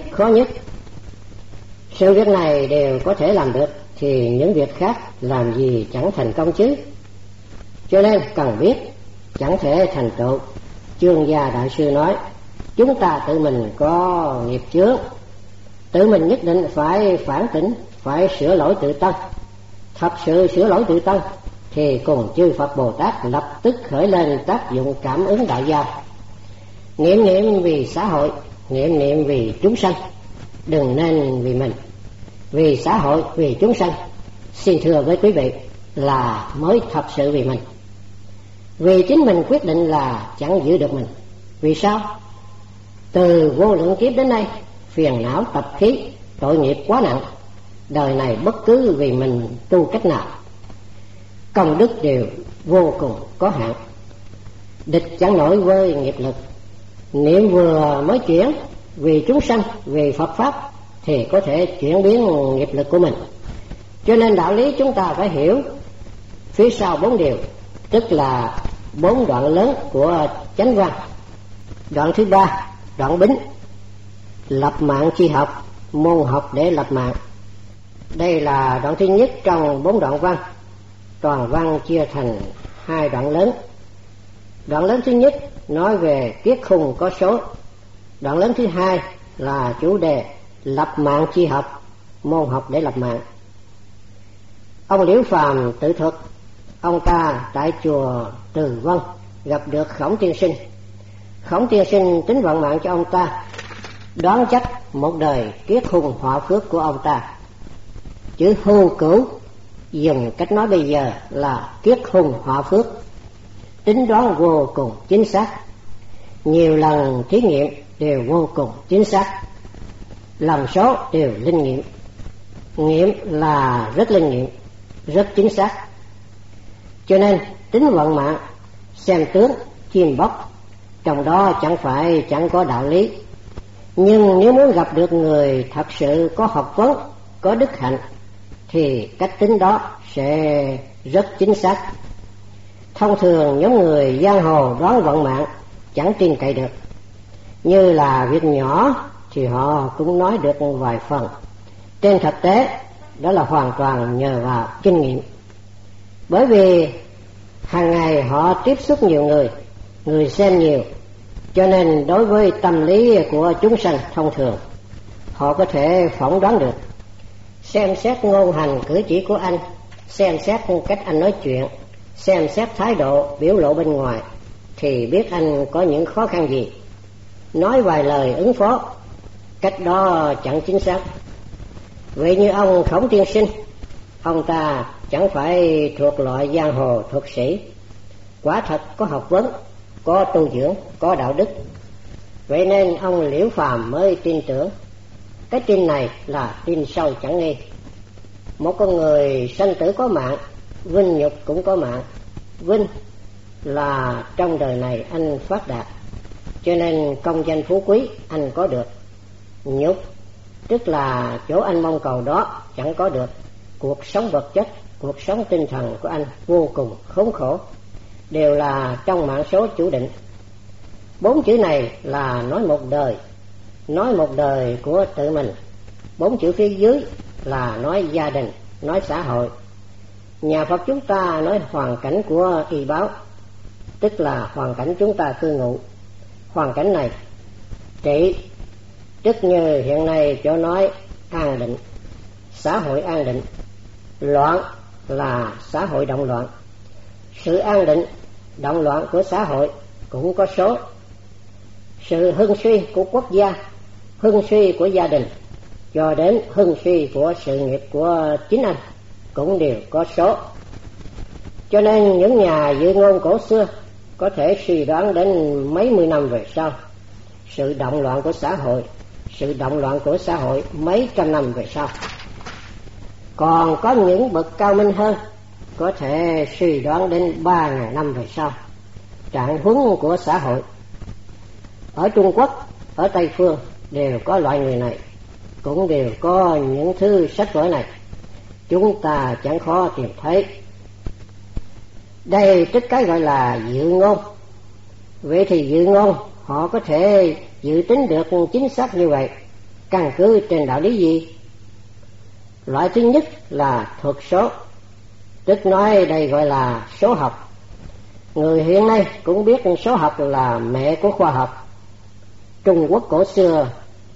Sự việc này đều có thể làm được thì những việc khác làm gì chẳng thành công chứ. Cho nên cần biết, chẳng thể thành tựu. Chương Gia Đại Sư nói, chúng ta tự mình có nghiệp chướng, tự mình nhất định phải phản tỉnh, phải sửa lỗi tự tân. Thật sự sửa lỗi tự tân thì cùng chư Phật Bồ Tát lập tức khởi lên tác dụng cảm ứng đại giao. Niệm vì xã hội, niệm vì chúng sanh, đừng nên vì mình. Vì xã hội, vì chúng sanh, xin thưa với quý vị, là mới thật sự vì mình. Vì chính mình quyết định là chẳng giữ được mình. Vì sao? Từ vô lượng kiếp đến nay, phiền não tập khí, tội nghiệp quá nặng. Đời này bất cứ vì mình tu cách nào, công đức đều vô cùng có hạn, địch chẳng nổi với nghiệp lực. Niệm vừa mới chuyển vì chúng sanh, vì Phật Pháp thì có thể chuyển biến nghiệp lực của mình. Cho nên đạo lý chúng ta phải hiểu phía sau 4 điều, tức là 4 đoạn lớn của chánh văn. Đoạn thứ 3, đoạn bính, lập mạng chi học, môn học để lập mạng. Đây là đoạn thứ nhất trong 4 đoạn văn. Toàn văn chia thành 2 đoạn lớn. Đoạn lớn thứ nhất nói về kiết khung có số. Đoạn lớn thứ hai là chủ đề lập mạng chi học, môn học để lập mạng. Ông Liễu Phàm tự thuật, ông ta tại chùa Từ Vân gặp được Khổng Tiên Sinh. Khổng Tiên Sinh tính vận mạng cho ông ta, đoán chắc một đời kiết khung họa phước của ông ta. Chữ hưu cửu dùng cách nói bây giờ là kiết khung họa phước, tính đoán vô cùng chính xác. Nhiều lần thí nghiệm đều vô cùng chính xác, làm số đều linh nghiệm. Nghiệm là rất linh nghiệm, rất chính xác. Cho nên tính vận mạng, xem tướng, chim bóc, trong đó chẳng có đạo lý. Nhưng nếu muốn gặp được người thật sự có học vấn, có đức hạnh, thì cách tính đó sẽ rất chính xác. Thông thường nhóm người giang hồ đoán vận mạng chẳng tin cậy được. Như là việc nhỏ thì họ cũng nói được vài phần. Trên thực tế đó là hoàn toàn nhờ vào kinh nghiệm. Bởi vì hàng ngày họ tiếp xúc nhiều người xem nhiều, cho nên đối với tâm lý của chúng sanh thông thường, họ có thể phỏng đoán được. Xem xét ngôn hành cử chỉ của anh, xem xét cách anh nói chuyện, xem xét thái độ biểu lộ bên ngoài, thì biết anh có những khó khăn gì. Nói vài lời ứng phó, cách đó chẳng chính xác. Vậy như ông Khổng Tiên Sinh, ông ta chẳng phải thuộc loại giang hồ thuật sĩ, quả thật có học vấn, có tu dưỡng, có đạo đức. Vậy nên ông Liễu Phàm mới tin tưởng. Cái tin này là tin sâu chẳng nghi. Một con người sanh tử có mạng, vinh nhục cũng có mạng. Vinh là trong đời này anh phát đạt, cho nên công danh phú quý anh có được. Nhục tức là chỗ anh mong cầu đó chẳng có được. Cuộc sống vật chất, cuộc sống tinh thần của anh vô cùng khốn khổ, đều là trong mãn số chủ định. 4 chữ này là nói một đời của tự mình. 4 chữ phía dưới là nói gia đình, nói xã hội. Nhà Phật chúng ta nói hoàn cảnh của y báo, tức là hoàn cảnh chúng ta cư ngụ. Hoàn cảnh này trị, tức như hiện nay chỗ nói an định, xã hội an định. Loạn là xã hội động loạn. Sự an định, động loạn của xã hội cũng có số. Sự hưng suy của quốc gia, hưng suy của gia đình, cho đến hưng suy của sự nghiệp của chính anh cũng đều có số. Cho nên những nhà dự ngôn cổ xưa có thể suy đoán đến mấy mươi năm về sau sự động loạn của xã hội, sự động loạn của xã hội mấy trăm năm về sau. Còn có những bậc cao minh hơn có thể suy đoán đến 3.000 năm về sau trạng huống của xã hội. Ở Trung Quốc, ở Tây Phương đều có loại người này, cũng đều có những thư sách vở này. Chúng ta chẳng khó tìm thấy. Đây tức cái gọi là dự ngôn. Vậy thì dự ngôn họ có thể dự tính được chính xác như vậy căn cứ trên đạo lý gì? Loại thứ nhất là thuật số, tức nói đây gọi là số học. Người hiện nay cũng biết số học là mẹ của khoa học. Trung Quốc cổ xưa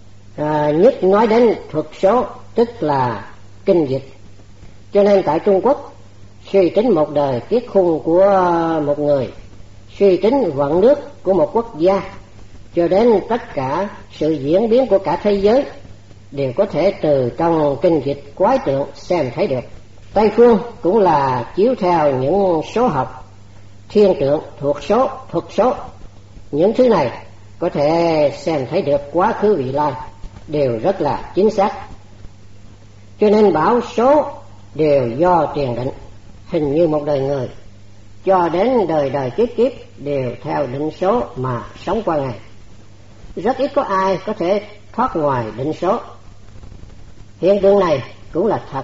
nhất nói đến thuật số, tức là kinh dịch. Cho nên tại Trung Quốc suy tính một đời kiết khung của một người, suy tính vận nước của một quốc gia, cho đến tất cả sự diễn biến của cả thế giới đều có thể từ trong kinh dịch quái tượng xem thấy được. Tây phương cũng là chiếu theo những số học, thiên tượng, thuộc số, thuật số. Những thứ này có thể xem thấy được quá khứ vị lai, đều rất là chính xác. Cho nên bảo số đều do tiền định, hình như một đời người cho đến đời đời kiếp kiếp đều theo định số mà sống qua ngày. Rất ít có ai có thể thoát ngoài định số. Hiện tượng này cũng là thật.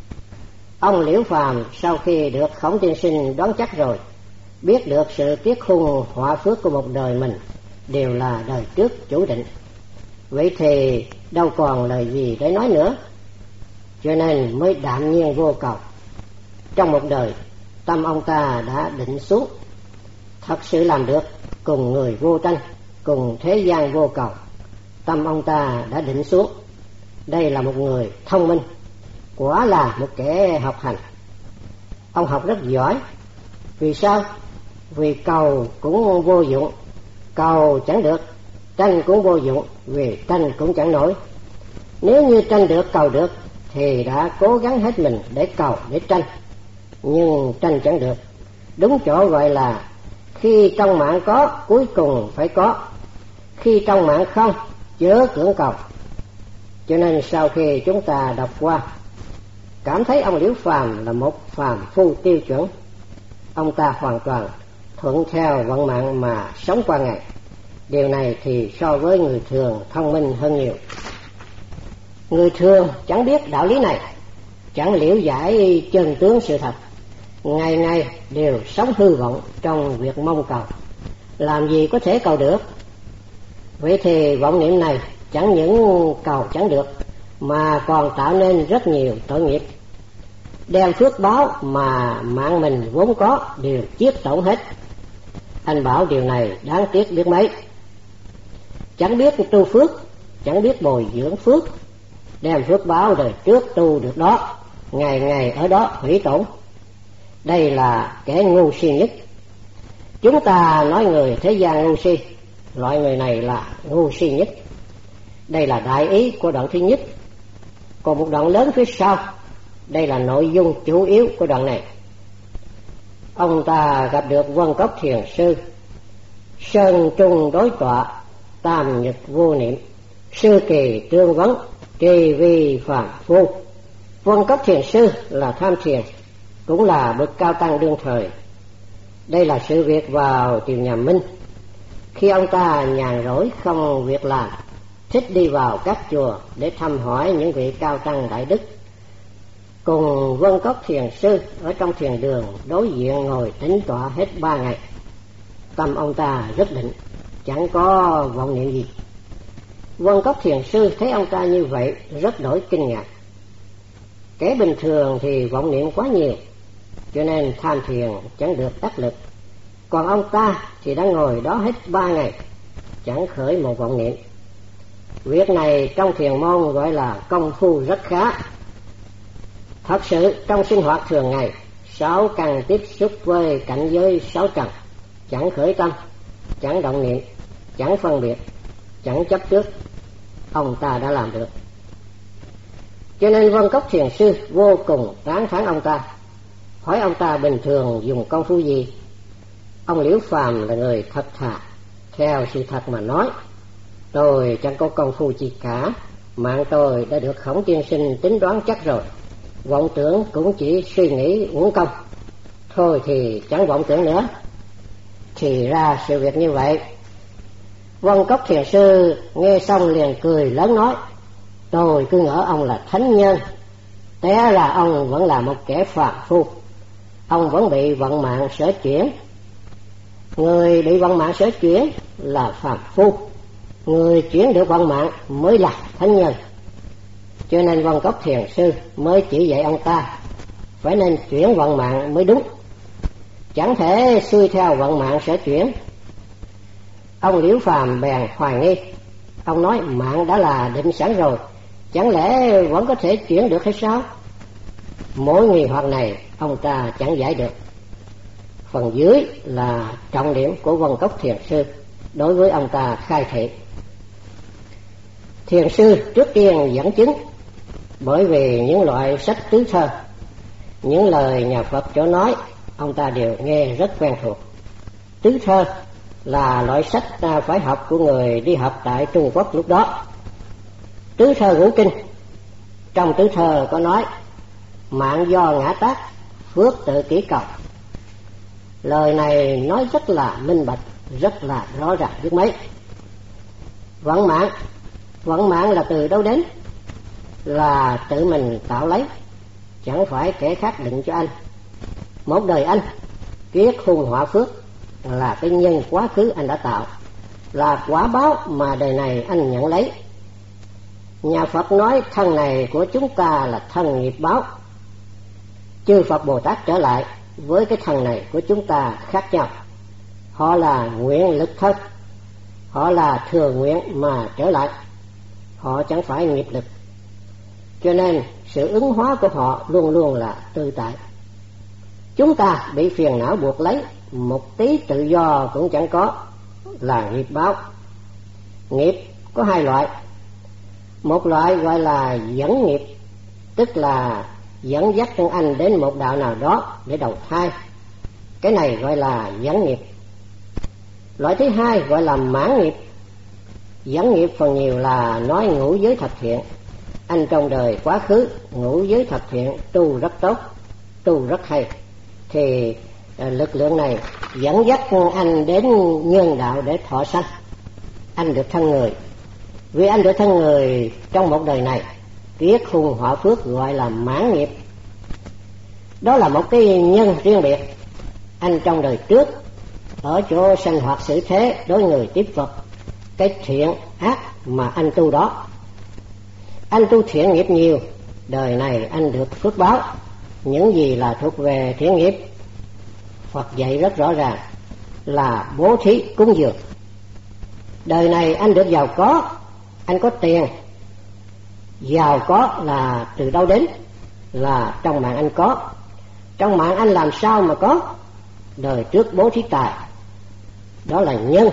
Ông Liễu Phàm sau khi được Khổng tiên sinh đoán chắc rồi, biết được sự kiết khung họa phước của một đời mình đều là đời trước chủ định. Vậy thì đâu còn lời gì để nói nữa, cho nên mới đạm nhiên vô cầu. Trong một đời, tâm ông ta đã định xuống, thật sự làm được cùng người vô tranh, cùng thế gian vô cầu. Tâm ông ta đã định xuống. Đây là một người thông minh, quả là một kẻ học hành. Ông học rất giỏi. Vì sao? Vì cầu cũng vô dụng, cầu chẳng được, tranh cũng vô dụng, vì tranh cũng chẳng nổi. Nếu như tranh được, cầu được thì đã cố gắng hết mình để cầu, để tranh, nhưng tranh chẳng được. Đúng chỗ gọi là khi trong mạng có, cuối cùng phải có. Khi trong mạng không, chớ cưỡng cầu. Cho nên sau khi chúng ta đọc qua, cảm thấy ông Liễu Phàm là một phàm phu tiêu chuẩn. Ông ta hoàn toàn thuận theo vận mạng mà sống qua ngày. Điều này thì so với người thường thông minh hơn nhiều. Người thường chẳng biết đạo lý này, chẳng liễu giải chân tướng sự thật, ngày ngày đều sống hư vọng trong việc mong cầu, làm gì có thể cầu được. Vậy thì vọng niệm này chẳng những cầu chẳng được mà còn tạo nên rất nhiều tội nghiệp, đem phước báo mà mạng mình vốn có đều chiết tổn hết. Anh bảo điều này đáng tiếc biết mấy. Chẳng biết tu phước, chẳng biết bồi dưỡng phước, đem phước báo đời trước tu được đó, ngày ngày ở đó hủy tổn. Đây là kẻ ngu si nhất. Chúng ta nói người thế gian ngu si, loại người này là ngu si nhất. Đây là đại ý của đoạn thứ nhất. Còn một đoạn lớn phía sau, đây là nội dung chủ yếu của đoạn này. Ông ta gặp được Vân Cốc Thiền Sư. Sơn trung đối tọa, tam nhật vô niệm, sư kỳ tương vấn, kỳ vi phàm phu. Vân Cốc Thiền Sư là tham thiền, cũng là bậc cao tăng đương thời. Đây là sự việc vào triều nhà Minh, khi ông ta nhàn rỗi không việc làm, thích đi vào các chùa để thăm hỏi những vị cao tăng đại đức. Cùng Vân Cốc thiền sư ở trong thiền đường đối diện ngồi tĩnh tọa hết 3 ngày. Tâm ông ta rất định, chẳng có vọng niệm gì. Vân Cốc thiền sư thấy ông ta như vậy rất đổi kinh ngạc. Kẻ bình thường thì vọng niệm quá nhiều, cho nên tham thiền chẳng được đắc lực. Còn ông ta thì đã ngồi đó hết 3 ngày, chẳng khởi một vọng niệm. Việc này trong thiền môn gọi là công phu rất khá. Thật sự trong sinh hoạt thường ngày, 6 căn tiếp xúc với cảnh giới 6 trần, chẳng khởi tâm, chẳng động niệm, chẳng phân biệt, chẳng chấp trước, ông ta đã làm được. Cho nên Vân Cốc thiền sư vô cùng tán thán ông ta, hỏi ông ta bình thường dùng công phu gì. Ông Liễu Phàm là người thật thà, theo sự thật mà nói: tôi chẳng có công phu gì cả, mạng tôi đã được Khổng tiên sinh tính đoán chắc rồi, vọng tưởng cũng chỉ suy nghĩ uổng công, thôi thì chẳng vọng tưởng nữa. Thì ra sự việc như vậy. Vân Cốc thiền sư nghe xong liền cười lớn nói: tôi cứ ngỡ ông là thánh nhân, té ra ông vẫn là một kẻ phàm phu. Ông vẫn bị vận mạng sở chuyển. Người bị vận mạng sở chuyển là phàm phu, người chuyển được vận mạng mới là thánh nhân. Cho nên Vân Cốc thiền sư mới chỉ dạy ông ta phải nên chuyển vận mạng mới đúng, chẳng thể xuôi theo vận mạng sở chuyển. Ông Liễu Phàm bèn hoài nghi. Ông nói: mạng đã là định sẵn rồi, chẳng lẽ vẫn có thể chuyển được hay sao? Mỗi nghi hoặc này ông ta chẳng giải được. Phần dưới là trọng điểm của Vân Cốc thiền sư đối với ông ta khai thị. Thiền sư trước tiên dẫn chứng bởi vì những loại sách tứ thơ, những lời nhà Phật chỗ nói, ông ta đều nghe rất quen thuộc. Tứ thơ là loại sách phải học của người đi học tại Trung Quốc lúc đó. Tứ thơ ngũ kinh, trong tứ thơ có nói: mạng do ngã tác, phước tự kỷ cầu. Lời này nói rất là minh bạch, rất là rõ ràng biết mấy. Vận mạng là từ đâu đến? Là tự mình tạo lấy, chẳng phải kẻ khác định cho anh. Một đời anh kiết hung họa phước là cái nhân quá khứ anh đã tạo, là quả báo mà đời này anh nhận lấy. Nhà Phật nói thân này của chúng ta là thân nghiệp báo. Chư Phật Bồ Tát trở lại với cái thân này của chúng ta khác nhau. Họ là nguyện lực thân, họ là thừa nguyện mà trở lại, họ chẳng phải nghiệp lực. Cho nên sự ứng hóa của họ luôn luôn là tự tại. Chúng ta bị phiền não buộc lấy, một tí tự do cũng chẳng có, là nghiệp báo. Nghiệp có 2 loại. Một loại gọi là dẫn nghiệp, tức là dẫn dắt con anh đến một đạo nào đó để đầu thai, cái này gọi là dẫn nghiệp. Loại thứ 2 gọi là mãn nghiệp. Dẫn nghiệp phần nhiều là nói ngũ giới thập thiện. Anh trong đời quá khứ ngũ giới thập thiện tu rất tốt, tu rất hay, thì lực lượng này dẫn dắt anh đến nhân đạo để thọ sanh. Anh được thân người. Vì anh được thân người trong một đời này, kiết hung họa phước gọi là mãn nghiệp. Đó là một cái nhân riêng biệt. Anh trong đời trước ở chỗ sanh hoạt xử thế đối người tiếp vật, cái thiện ác mà anh tu đó. Anh tu thiện nghiệp nhiều, đời này anh được phước báo. Những gì là thuộc về thiện nghiệp, Phật dạy rất rõ ràng là bố thí cúng dường. Đời này anh được giàu có, anh có tiền. Giàu có là từ đâu đến? Là trong mạng anh có. Trong mạng anh làm sao mà có? Đời trước bố thí tài, đó là nhân.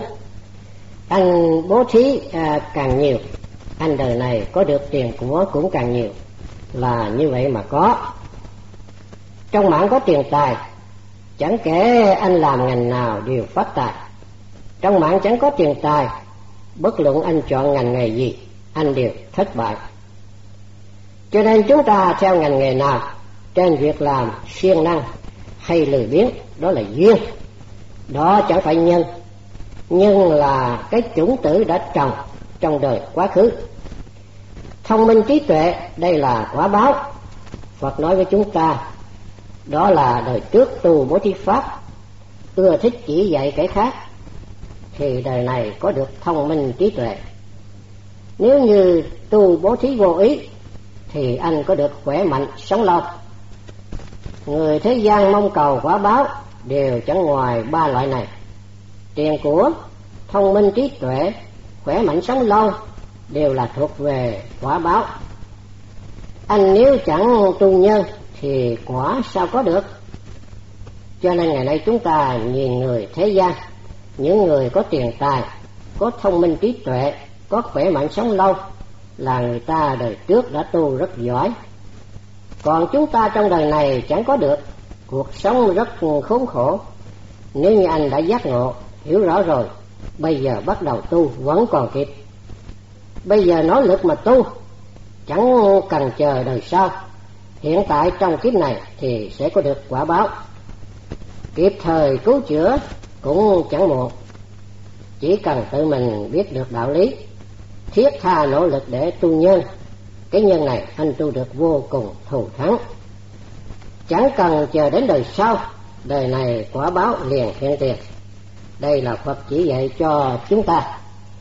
Anh bố thí càng nhiều, anh đời này có được tiền của cũng càng nhiều, là như vậy mà có. Trong mạng có tiền tài, chẳng kể anh làm ngành nào đều phát tài. Trong mạng chẳng có tiền tài, bất luận anh chọn ngành nghề gì, anh đều thất bại. Cho nên chúng ta theo ngành nghề nào trên việc làm siêng năng hay lười biếng, đó là duyên. Đó chẳng phải nhân, nhưng là cái chủng tử đã trồng trong đời quá khứ. Thông minh trí tuệ, đây là quả báo. Phật nói với chúng ta, đó là đời trước tu bố thí pháp, ưa thích chỉ dạy kẻ khác, thì đời này có được thông minh trí tuệ. Nếu như tu bố thí vô ý, thì anh có được khỏe mạnh sống lâu. Người thế gian mong cầu quả báo đều chẳng ngoài ba loại này: tiền của, thông minh trí tuệ, khỏe mạnh sống lâu, đều là thuộc về quả báo. Anh nếu chẳng tu nhân thì quả sao có được? Cho nên ngày nay chúng ta nhìn người thế gian, những người có tiền tài, có thông minh trí tuệ, có khỏe mạnh sống lâu, là người ta đời trước đã tu rất giỏi. Còn chúng ta trong đời này chẳng có được, cuộc sống rất khốn khổ. Nếu như anh đã giác ngộ, hiểu rõ rồi, bây giờ bắt đầu tu vẫn còn kịp. Bây giờ nỗ lực mà tu, chẳng cần chờ đời sau. Hiện tại trong kiếp này thì sẽ có được quả báo. Kịp thời cứu chữa cũng chẳng muộn. Chỉ cần tự mình biết được đạo lý, thiết tha nỗ lực để tu nhân, cái nhân này anh tu được vô cùng thù thắng. Chẳng cần chờ đến đời sau, đời này quả báo liền hiện tiền. Đây là Phật chỉ dạy cho chúng ta.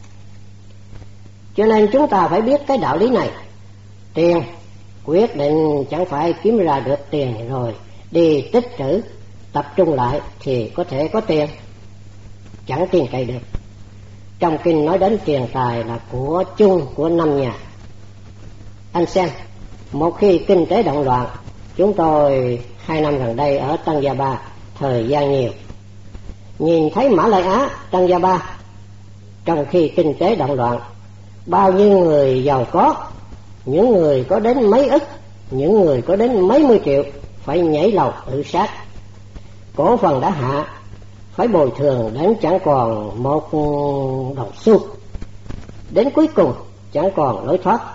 Cho nên chúng ta phải biết cái đạo lý này. Tiền quyết định chẳng phải kiếm ra được tiền rồi đi tích trữ tập trung lại thì có thể có tiền, chẳng tin cậy được. Trong kinh nói đến tiền tài là của chung của năm nhà. Anh xem, một khi kinh tế động loạn, chúng tôi 2 năm gần đây ở Tân Gia Ba thời gian nhiều, nhìn thấy Mã Lai Á, Tân Gia Ba, trong khi kinh tế động loạn, bao nhiêu người giàu có, những người có đến mấy ức, những người có đến mấy mươi triệu phải nhảy lầu tự sát. Cổ phần đã hạ, phải bồi thường đến chẳng còn một đồng xu, đến cuối cùng chẳng còn lối thoát.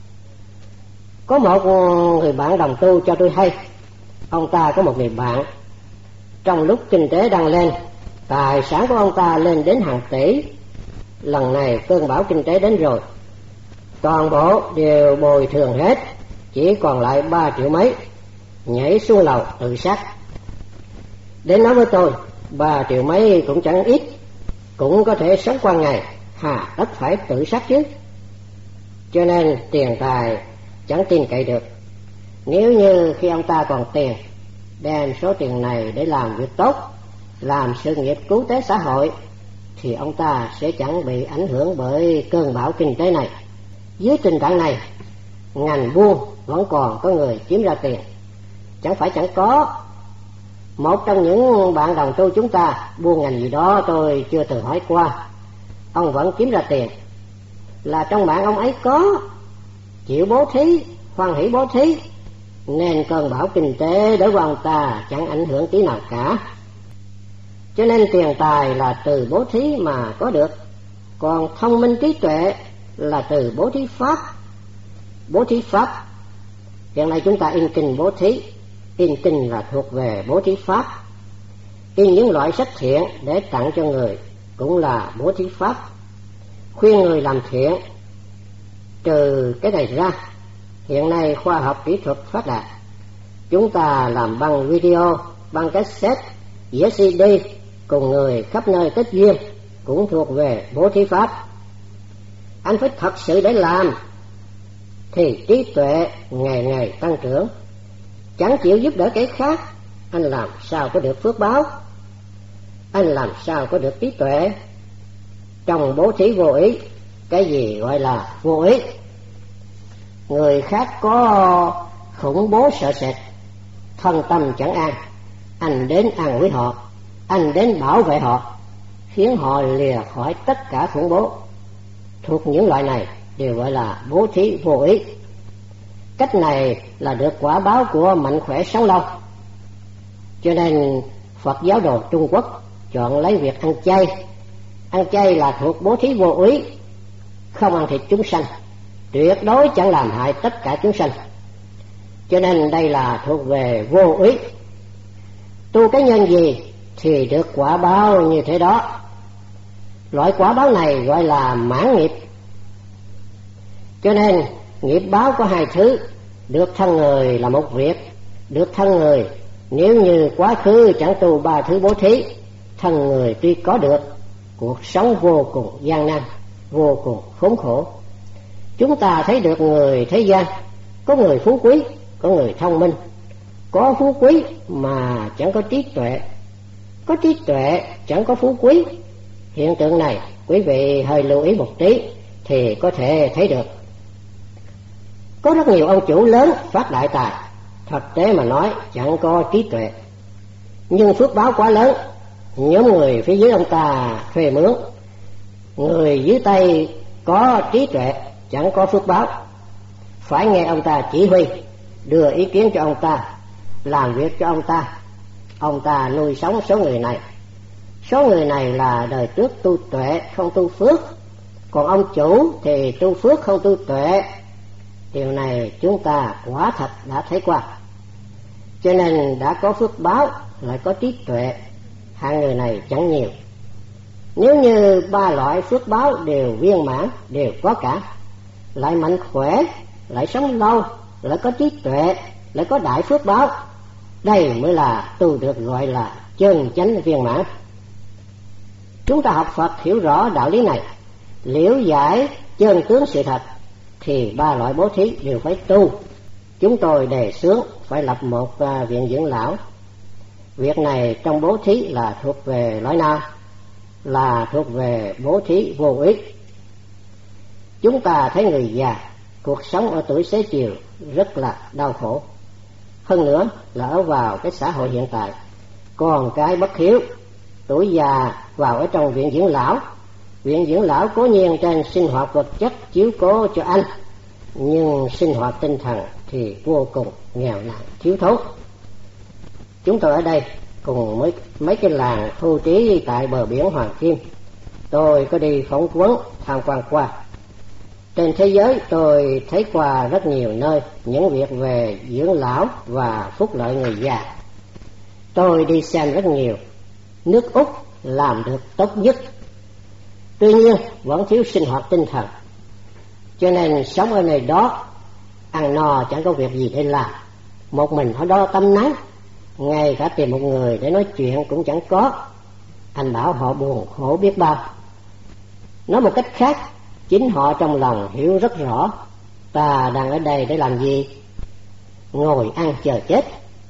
Có một người bạn đồng tu cho tôi hay, ông ta có một người bạn, trong lúc kinh tế đang lên, tài sản của ông ta lên đến hàng tỷ. Lần này cơn bão kinh tế đến rồi, toàn bộ đều bồi thường hết, chỉ còn lại 3 triệu mấy, nhảy xuống lầu tự sát. Đến nói với tôi, 3 triệu mấy cũng chẳng ít, cũng có thể sống qua ngày, hà tất phải tự sát chứ. Cho nên tiền tài chẳng tin cậy được. Nếu như khi ông ta còn tiền, đem số tiền này để làm việc tốt, làm sự nghiệp cứu tế xã hội, thì ông ta sẽ chẳng bị ảnh hưởng bởi cơn bão kinh tế này. Dưới tình trạng này, ngành buôn vẫn còn có người kiếm ra tiền. Chẳng phải chẳng có. Một trong những bạn đồng tu chúng ta buôn ngành gì đó tôi chưa từng hỏi qua, ông vẫn kiếm ra tiền. Là trong bạn ông ấy có chịu bố thí, hoan hỷ bố thí, nên cơn bão kinh tế đối với ông ta chẳng ảnh hưởng tí nào cả. Cho nên tiền tài là từ bố thí mà có được. Còn thông minh trí tuệ là từ bố thí pháp. Bố thí pháp, hiện nay chúng ta in kinh bố thí. In kinh là thuộc về bố thí pháp. In những loại sách thiện để tặng cho người cũng là bố thí pháp. Khuyên người làm thiện. Trừ cái này ra, hiện nay khoa học kỹ thuật phát đạt, chúng ta làm băng video, băng cassette, đĩa CD cùng người khắp nơi kết duyên, cũng thuộc về bố thí pháp. Anh phải thật sự để làm thì trí tuệ ngày ngày tăng trưởng. Chẳng chịu giúp đỡ kẻ khác, anh làm sao có được phước báo, anh làm sao có được trí tuệ. Trong bố thí vô ý, cái gì gọi là vô ý? Người khác có khủng bố sợ sệt, thân tâm chẳng an, anh đến an ủi họ, anh đến bảo vệ họ, khiến họ lìa khỏi tất cả khủng bố. Thuộc những loại này đều gọi là bố thí vô ý. Cách này là được quả báo của mạnh khỏe sống lâu. Cho nên Phật giáo đồ Trung Quốc chọn lấy việc ăn chay. Ăn chay là thuộc bố thí vô ý, không ăn thịt chúng sanh, tuyệt đối chẳng làm hại tất cả chúng sanh. cho nên đây là thuộc về vô úy. Tu cái nhân gì thì được quả báo như thế đó. Loại quả báo này gọi là mãn nghiệp. Cho nên nghiệp báo có hai thứ. Được thân người là một việc. Được thân người, nếu như quá khứ chẳng tu ba thứ bố thí, thân người tuy có được, cuộc sống vô cùng gian nan, vô cùng khốn khổ. Chúng ta thấy được người thế gian, có người phú quý, có người thông minh, có phú quý mà chẳng có trí tuệ, có trí tuệ chẳng có phú quý. Hiện tượng này quý vị hơi lưu ý một tí thì có thể thấy được. Có rất nhiều ông chủ lớn phát đại tài, thực tế mà nói chẳng có trí tuệ, nhưng phước báo quá lớn. Nhóm người phía dưới ông ta thuê mướn, người dưới tay có trí tuệ chẳng có phước báo, phải nghe ông ta chỉ huy, đưa ý kiến cho ông ta, làm việc cho ông ta nuôi sống số người này. Số người này là đời trước tu tuệ không tu phước, còn ông chủ thì tu phước không tu tuệ. Điều này chúng ta quả thật đã thấy qua. Cho nên đã có phước báo lại có trí tuệ, hạng người này chẳng nhiều. Nếu như ba loại phước báo đều viên mãn, đều có cả, lại mạnh khỏe, lại sống lâu, lại có trí tuệ, lại có đại phước báo, đây mới là tu được gọi là chân chánh viên mãn. Chúng ta học Phật hiểu rõ đạo lý này, liễu giải chân tướng sự thật, thì ba loại bố thí đều phải tu. Chúng tôi đề xướng phải lập một viện dưỡng lão. Việc này trong bố thí là thuộc về loại nào? Là thuộc về bố thí vô ích. Chúng ta thấy người già, cuộc sống ở tuổi xế chiều rất là đau khổ. Hơn nữa là ở vào cái xã hội hiện tại, còn cái bất hiếu, tuổi già vào ở trong viện dưỡng lão. Viện dưỡng lão cố nhiên trên sinh hoạt vật chất chiếu cố cho anh, nhưng sinh hoạt tinh thần thì vô cùng nghèo nàn thiếu thốn. Chúng tôi ở đây cùng mấy cái làng thu trí tại bờ biển Hoàng Kim, tôi có đi phỏng vấn tham quan qua. Trên thế giới tôi thấy qua rất nhiều nơi những việc về dưỡng lão và phúc lợi người già. Tôi đi xem rất nhiều. Nước Úc làm được tốt nhất, tuy nhiên vẫn thiếu sinh hoạt tinh thần, cho nên sống ở nơi đó ăn no chẳng có việc gì để làm. Một mình ở đó tâm nắng, ngay cả tìm một người để nói chuyện cũng chẳng có. Anh bảo họ buồn khổ biết bao. Nói một cách khác, chính họ trong lòng hiểu rất rõ ta đang ở đây để làm gì? Ngồi ăn chờ chết.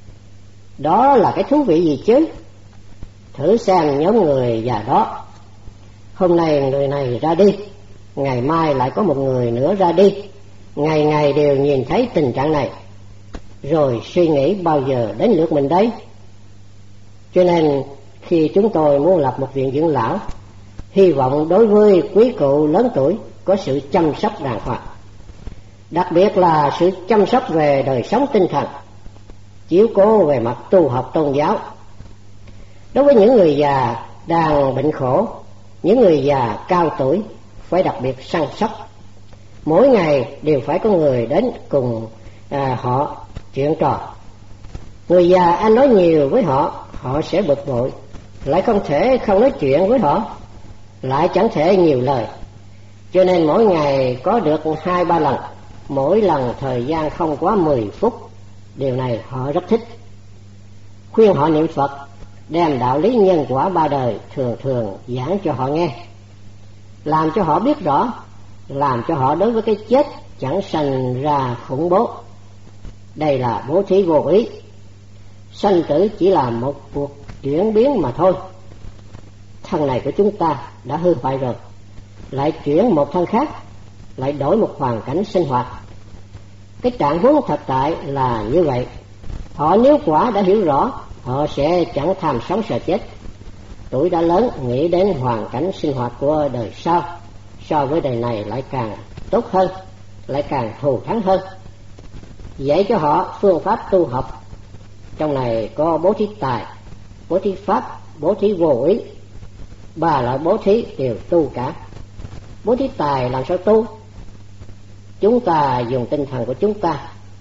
Đó là cái thú vị gì chứ? Thử xem nhóm người già đó, hôm nay người này ra đi, ngày mai lại có một người nữa ra đi, ngày ngày đều nhìn thấy tình trạng này, rồi suy nghĩ bao giờ đến lượt mình đấy. Cho nên khi chúng tôi muốn lập một viện dưỡng lão, hy vọng đối với quý cụ lớn tuổi có sự chăm sóc đàng hoàng, đặc biệt là sự chăm sóc về đời sống tinh thần, chiếu cố về mặt tu học tôn giáo. Đối với những người già đang bệnh khổ, những người già cao tuổi phải đặc biệt săn sóc. Mỗi ngày đều phải có người đến cùng họ chuyện trò. Người già anh nói nhiều với họ, họ sẽ bực bội, lại không thể không nói chuyện với họ, lại chẳng thể nhiều lời. Cho nên mỗi ngày có được 2-3 lần, mỗi lần thời gian không quá 10 phút. Điều này họ rất thích. Khuyên họ niệm Phật, đem đạo lý nhân quả 3 đời thường thường giảng cho họ nghe, làm cho họ biết rõ, làm cho họ đối với cái chết chẳng sanh ra khủng bố. Đây là bố thí vô ý. Sanh tử chỉ là một cuộc chuyển biến mà thôi. Thân này của chúng ta đã hư hoại rồi, lại chuyển một thân khác, lại đổi một hoàn cảnh sinh hoạt. Cái trạng huống thật tại là như vậy. Họ nếu quả đã hiểu rõ, họ sẽ chẳng tham sống sợ chết. Tuổi đã lớn, nghĩ đến hoàn cảnh sinh hoạt của đời sau, so với đời này lại càng tốt hơn, lại càng thù thắng hơn. Dạy cho họ phương pháp tu học. Trong này có bố thí tài, bố thí pháp, bố thí vô ý. 3 loại bố thí đều tu cả. Bố thí tài làm sao tu? Chúng ta dùng tinh thần của chúng ta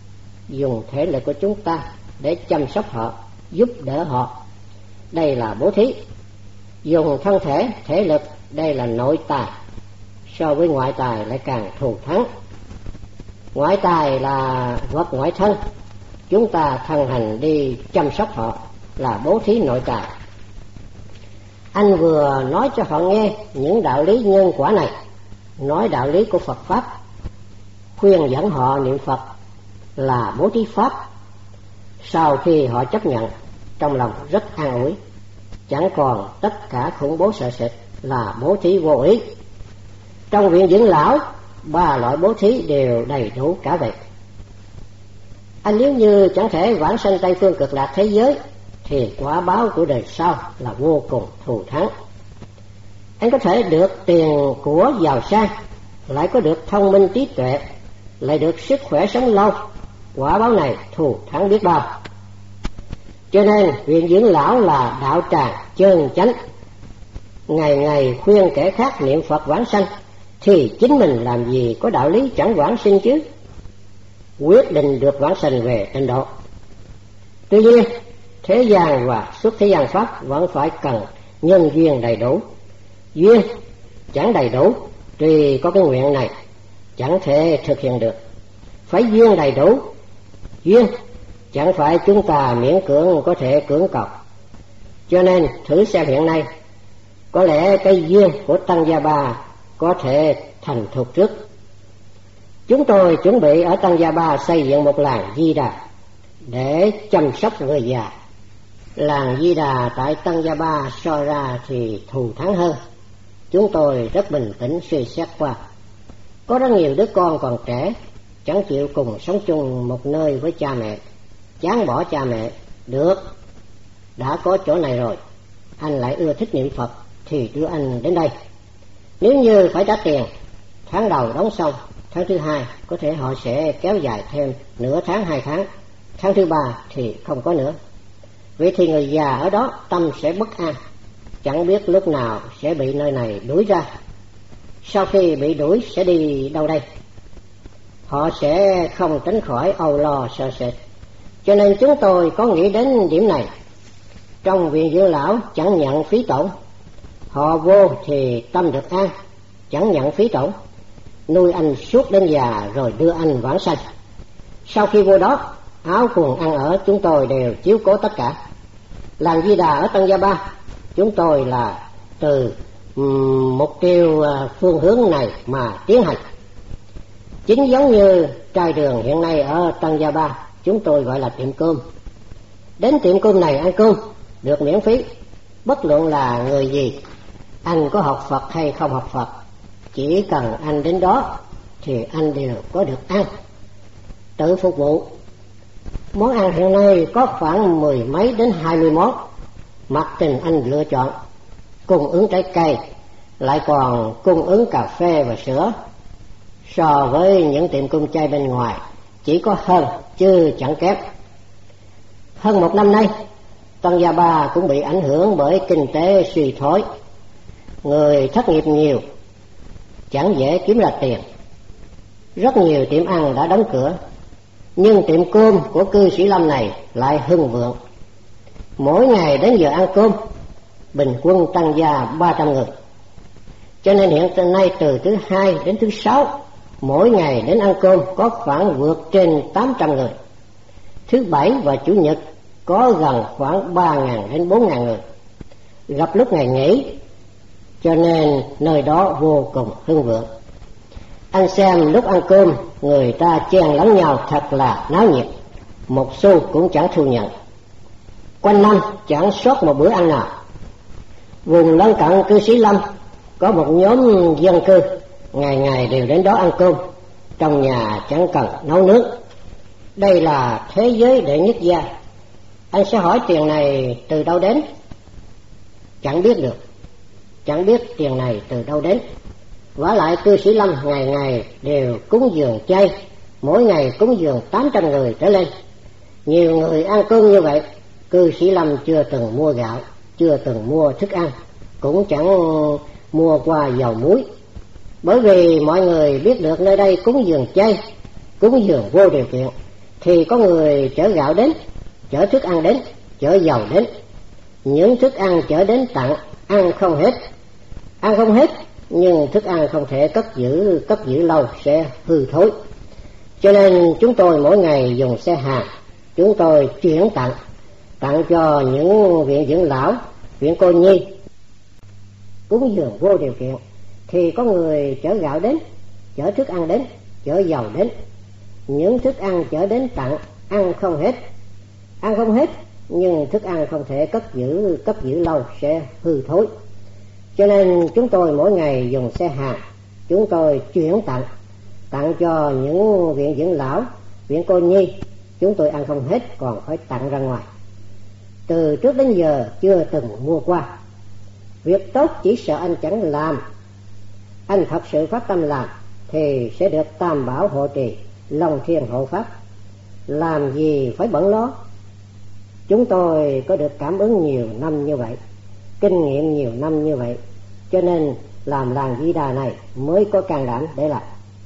dùng thể lực của chúng ta để chăm sóc họ, giúp đỡ họ, đây là bố thí. Dùng thân thể, thể lực, đây là nội tài, so với ngoại tài lại càng thù thắng. Ngoại tài là vật ngoại thân, chúng ta thân hành đi chăm sóc họ là bố thí nội tài. Anh vừa nói cho họ nghe những đạo lý nhân quả này, nói đạo lý của Phật Pháp, khuyên dẫn họ niệm Phật là bố thí Pháp. Sau khi họ chấp nhận, trong lòng rất an ủi, chẳng còn tất cả khủng bố sợ sệt, là bố thí vô ý. Trong viện dưỡng lão, 3 loại bố thí đều đầy đủ cả vậy. Anh nếu như chẳng thể vãng sanh Tây phương cực lạc thế giới, thì quả báo của đời sau là vô cùng thù thắng. Anh có thể được tiền của giàu sang, lại có được thông minh trí tuệ, lại được sức khỏe sống lâu, quả báo này thù thắng biết bao. Cho nên viện dưỡng lão là đạo tràng chân chánh. Ngày ngày khuyên kẻ khác niệm Phật vãng sanh, thì chính mình làm gì có đạo lý chẳng vãng sinh chứ. Quyết định được vãng sanh về tịnh độ. Tuy nhiên thế gian và xuất thế gian pháp vẫn phải cần nhân duyên đầy đủ. Duyên chẳng đầy đủ, tuy có cái nguyện này chẳng thể thực hiện được. Phải duyên đầy đủ. Duyên chẳng phải chúng ta miễn cưỡng có thể cưỡng cầu. Cho nên thử xem hiện nay, có lẽ cái duyên của Tăng Gia Ba có thể thành thục trước. Chúng tôi chuẩn bị ở Tăng Gia Ba xây dựng một làng Di Đà để chăm sóc người già. Làng Di Đà tại Tăng Gia Ba so ra thì thù thắng hơn. Chúng tôi rất bình tĩnh suy xét qua. Có rất nhiều đứa con còn trẻ, chẳng chịu cùng sống chung một nơi với cha mẹ, chán bỏ cha mẹ. Được, đã có chỗ này rồi, anh lại ưa thích niệm Phật, thì đưa anh đến đây. Nếu như phải trả tiền, tháng đầu đóng xong, tháng thứ 2 có thể họ sẽ kéo dài thêm nửa tháng 2 tháng, tháng thứ 3 thì không có nữa. Vậy thì người già ở đó tâm sẽ bất an, chẳng biết lúc nào sẽ bị nơi này đuổi ra. Sau khi bị đuổi sẽ đi đâu đây? Họ sẽ không tránh khỏi âu lo sợ sệt. Cho nên chúng tôi có nghĩ đến điểm này. Trong viện dưỡng lão chẳng nhận phí tổn, họ vô thì tâm được an, chẳng nhận phí tổn, nuôi anh suốt đến già rồi đưa anh vãng sanh. Sau khi vô đó, áo quần ăn ở chúng tôi đều chiếu cố tất cả. Làng Di Đà ở Tăng Gia Ba, chúng tôi là từ mục tiêu phương hướng này mà tiến hành. Chính giống như trai đường hiện nay ở Tăng Gia Ba, chúng tôi gọi là tiệm cơm. Đến tiệm cơm này ăn cơm được miễn phí, bất luận là người gì, anh có học Phật hay không học Phật, chỉ cần anh đến đó thì anh đều có được ăn, tự phục vụ. Món ăn hiện nay có khoảng 10 mấy đến 20 món, mặc tình anh lựa chọn. Cung ứng trái cây, lại còn cung ứng cà phê và sữa. So với những tiệm cơm chay bên ngoài, chỉ có hơn chứ chẳng kém. Hơn 1 năm nay, Tăng Gia Ba cũng bị ảnh hưởng bởi kinh tế suy thoái. Người thất nghiệp nhiều, chẳng dễ kiếm ra tiền. Rất nhiều tiệm ăn đã đóng cửa, nhưng tiệm cơm của cư sĩ Lâm này lại hưng vượng. Mỗi ngày đến giờ ăn cơm, bình quân tăng gia 300 người. Cho nên hiện nay từ thứ 2 đến thứ 6, mỗi ngày đến ăn cơm có khoảng vượt trên 800 người. Thứ 7 và Chủ nhật có gần khoảng 3.000 đến 4.000 người. Gặp lúc ngày nghỉ, cho nên nơi đó vô cùng hưng vượng. Anh xem lúc ăn cơm, người ta chen lẫn nhau thật là náo nhiệt, một xu cũng chẳng thu nhận. Quanh năm chẳng sót một bữa ăn nào. Vùng lân cận cư sĩ Lâm có một nhóm dân cư, ngày ngày đều đến đó ăn cơm, trong nhà chẳng cần nấu nước. Đây là thế giới đệ nhất gia. Anh sẽ hỏi tiền này từ đâu đến? Chẳng biết được, chẳng biết tiền này từ đâu đến. Vả lại cư sĩ Lâm ngày ngày đều cúng dường chay, mỗi ngày cúng dường 800 người trở lên. Nhiều người ăn cơm như vậy, cư sĩ Lâm chưa từng mua gạo, chưa từng mua thức ăn, cũng chẳng mua qua dầu muối. Bởi vì mọi người biết được nơi đây cúng dường chay, cúng dường vô điều kiện, thì có người chở gạo đến, chở thức ăn đến, chở dầu đến. Những thức ăn chở đến tặng, ăn không hết. Ăn không hết, nhưng thức ăn không thể cất giữ lâu, sẽ hư thối. Cho nên chúng tôi mỗi ngày dùng xe hàng, chúng tôi chuyển tặng cho những viện dưỡng lão, viện cô nhi. Cúng dường vô điều kiện thì có người chở gạo đến, chở thức ăn đến, chở dầu đến. Những thức ăn chở đến tặng, ăn không hết. Ăn không hết, nhưng thức ăn không thể cất giữ lâu, sẽ hư thối. Cho nên chúng tôi mỗi ngày dùng xe hàng, chúng tôi chuyển tặng cho những viện dưỡng lão, viện cô nhi. Chúng tôi ăn không hết, còn phải tặng ra ngoài. Từ trước đến giờ chưa từng mua qua. Việc tốt chỉ sợ anh chẳng làm. Anh thật sự phát tâm làm thì sẽ được tam bảo hộ trì, long thiên hộ pháp. Làm gì phải bận lo. Chúng tôi có được cảm ứng nhiều năm như vậy, kinh nghiệm nhiều năm như vậy, cho nên làm làng Di Đà này mới có can đảm để làm.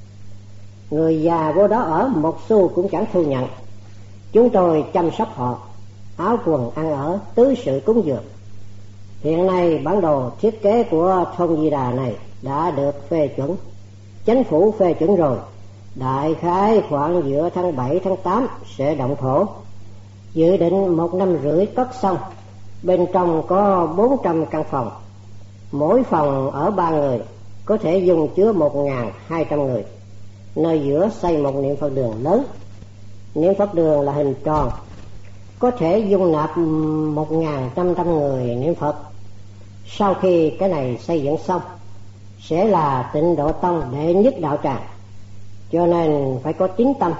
Người già vô đó ở một xu cũng chẳng thu nhận. Chúng tôi chăm sóc họ, áo quần ăn ở, tứ sự cúng dường. Hiện nay bản đồ thiết kế của thôn Di Đà này đã được phê chuẩn, chính phủ phê chuẩn rồi. Đại khái khoảng giữa tháng 7 tháng 8 sẽ động thổ. Dự định 1 năm rưỡi cất xong. Bên trong có 400 căn phòng, mỗi phòng ở 3 người, có thể dung chứa 1.200 người. Nơi giữa xây một niệm Phật đường lớn. Niệm Phật đường là hình tròn, có thể dung nạp 1.500 người niệm Phật. Sau khi cái này xây dựng xong, sẽ là Tịnh Độ Tông đệ nhất đạo tràng, cho nên phải có tín tâm.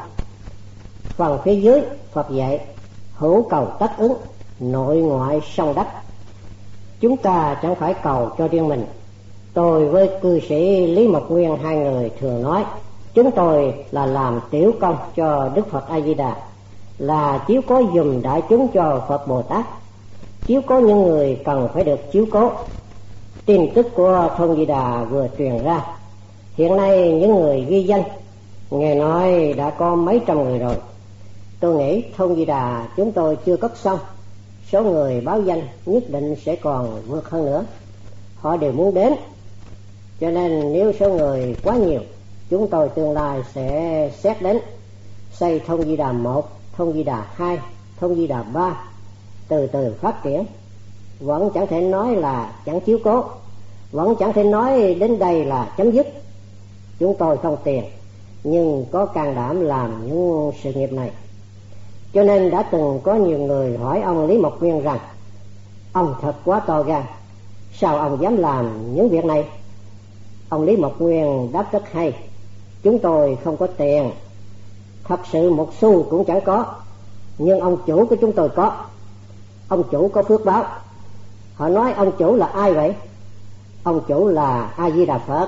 Phần phía dưới Phật dạy hữu cầu tất ứng, nội ngoại song đắc. Chúng ta chẳng phải cầu cho riêng mình. Tôi với cư sĩ Lý Mộc Nguyên hai người thường nói, chúng tôi là làm tiểu công cho Đức Phật A Di Đà, là chiếu cố dùm đại chúng cho Phật Bồ Tát, chiếu cố những người cần phải được chiếu cố. Tin tức của thôn Di Đà vừa truyền ra, hiện nay những người ghi danh nghe nói đã có mấy trăm người rồi. Tôi nghĩ thôn Di Đà chúng tôi chưa cất xong, số người báo danh nhất định sẽ còn vượt hơn nữa. Họ đều muốn đến, cho nên nếu số người quá nhiều, chúng tôi tương lai sẽ xét đến xây thôn Di Đà 1, thôn Di Đà 2, thôn Di Đà 3, từ từ phát triển. Vẫn chẳng thể nói là chẳng chiếu cố, vẫn chẳng thể nói đến đây là chấm dứt. Chúng tôi không tiền, nhưng có can đảm làm những sự nghiệp này. Cho nên đã từng có nhiều người hỏi ông Lý Mộc Nguyên rằng, ông thật quá to gan, sao ông dám làm những việc này? Ông Lý Mộc Nguyên đáp rất hay, chúng tôi không có tiền, thật sự một xu cũng chẳng có, nhưng ông chủ của chúng tôi có. Ông chủ có phước báo. Họ nói ông chủ là ai vậy? Ông chủ là A Di Đà Phật.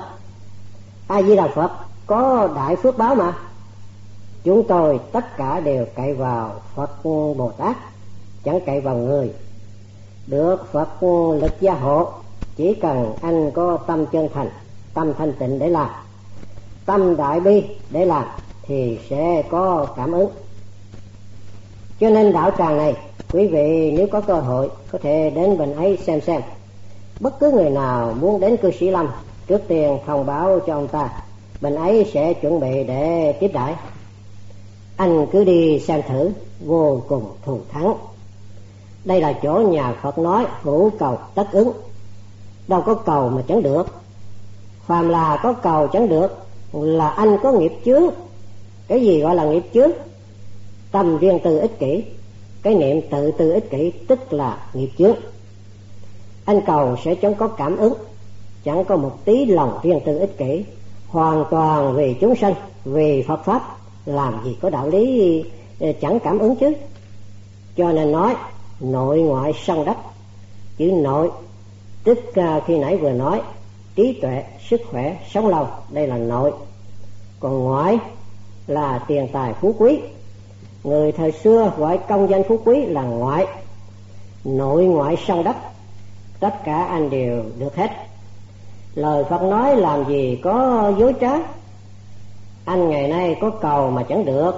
A Di Đà Phật có đại phước báo mà. Chúng tôi tất cả đều cậy vào Phật Bồ Tát, chẳng cậy vào người. Được Phật lực gia hộ, chỉ cần anh có tâm chân thành, tâm thanh tịnh để làm, tâm đại bi để làm, thì sẽ có cảm ứng. Cho nên đạo tràng này, quý vị nếu có cơ hội có thể đến bên ấy xem. Bất cứ người nào muốn đến cư sĩ Lâm, trước tiên thông báo cho ông ta, bên ấy sẽ chuẩn bị để tiếp đãi. Anh cứ đi xem thử, vô cùng thù thắng. Đây là chỗ nhà Phật nói hữu cầu tất ứng. Đâu có cầu mà chẳng được. Phàm là có cầu chẳng được là anh có nghiệp chướng. Cái gì gọi là nghiệp chướng? Tâm riêng tư ích kỷ. Cái niệm tự tư ích kỷ tức là nghiệp chướng. Anh cầu sẽ chẳng có cảm ứng, chẳng có một tí lòng riêng tư ích kỷ, hoàn toàn vì chúng sanh, vì Phật Pháp, làm gì có đạo lý chẳng cảm ứng chứ. Cho nên nói nội ngoại song đắc. Chữ nội tức khi nãy vừa nói trí tuệ, sức khỏe, sống lâu, đây là nội. Còn ngoại là tiền tài phú quý. Người thời xưa gọi công danh phú quý là ngoại. Nội ngoại song đắc, tất cả anh đều được hết. Lời Phật nói làm gì có dối trá. Anh ngày nay có cầu mà chẳng được,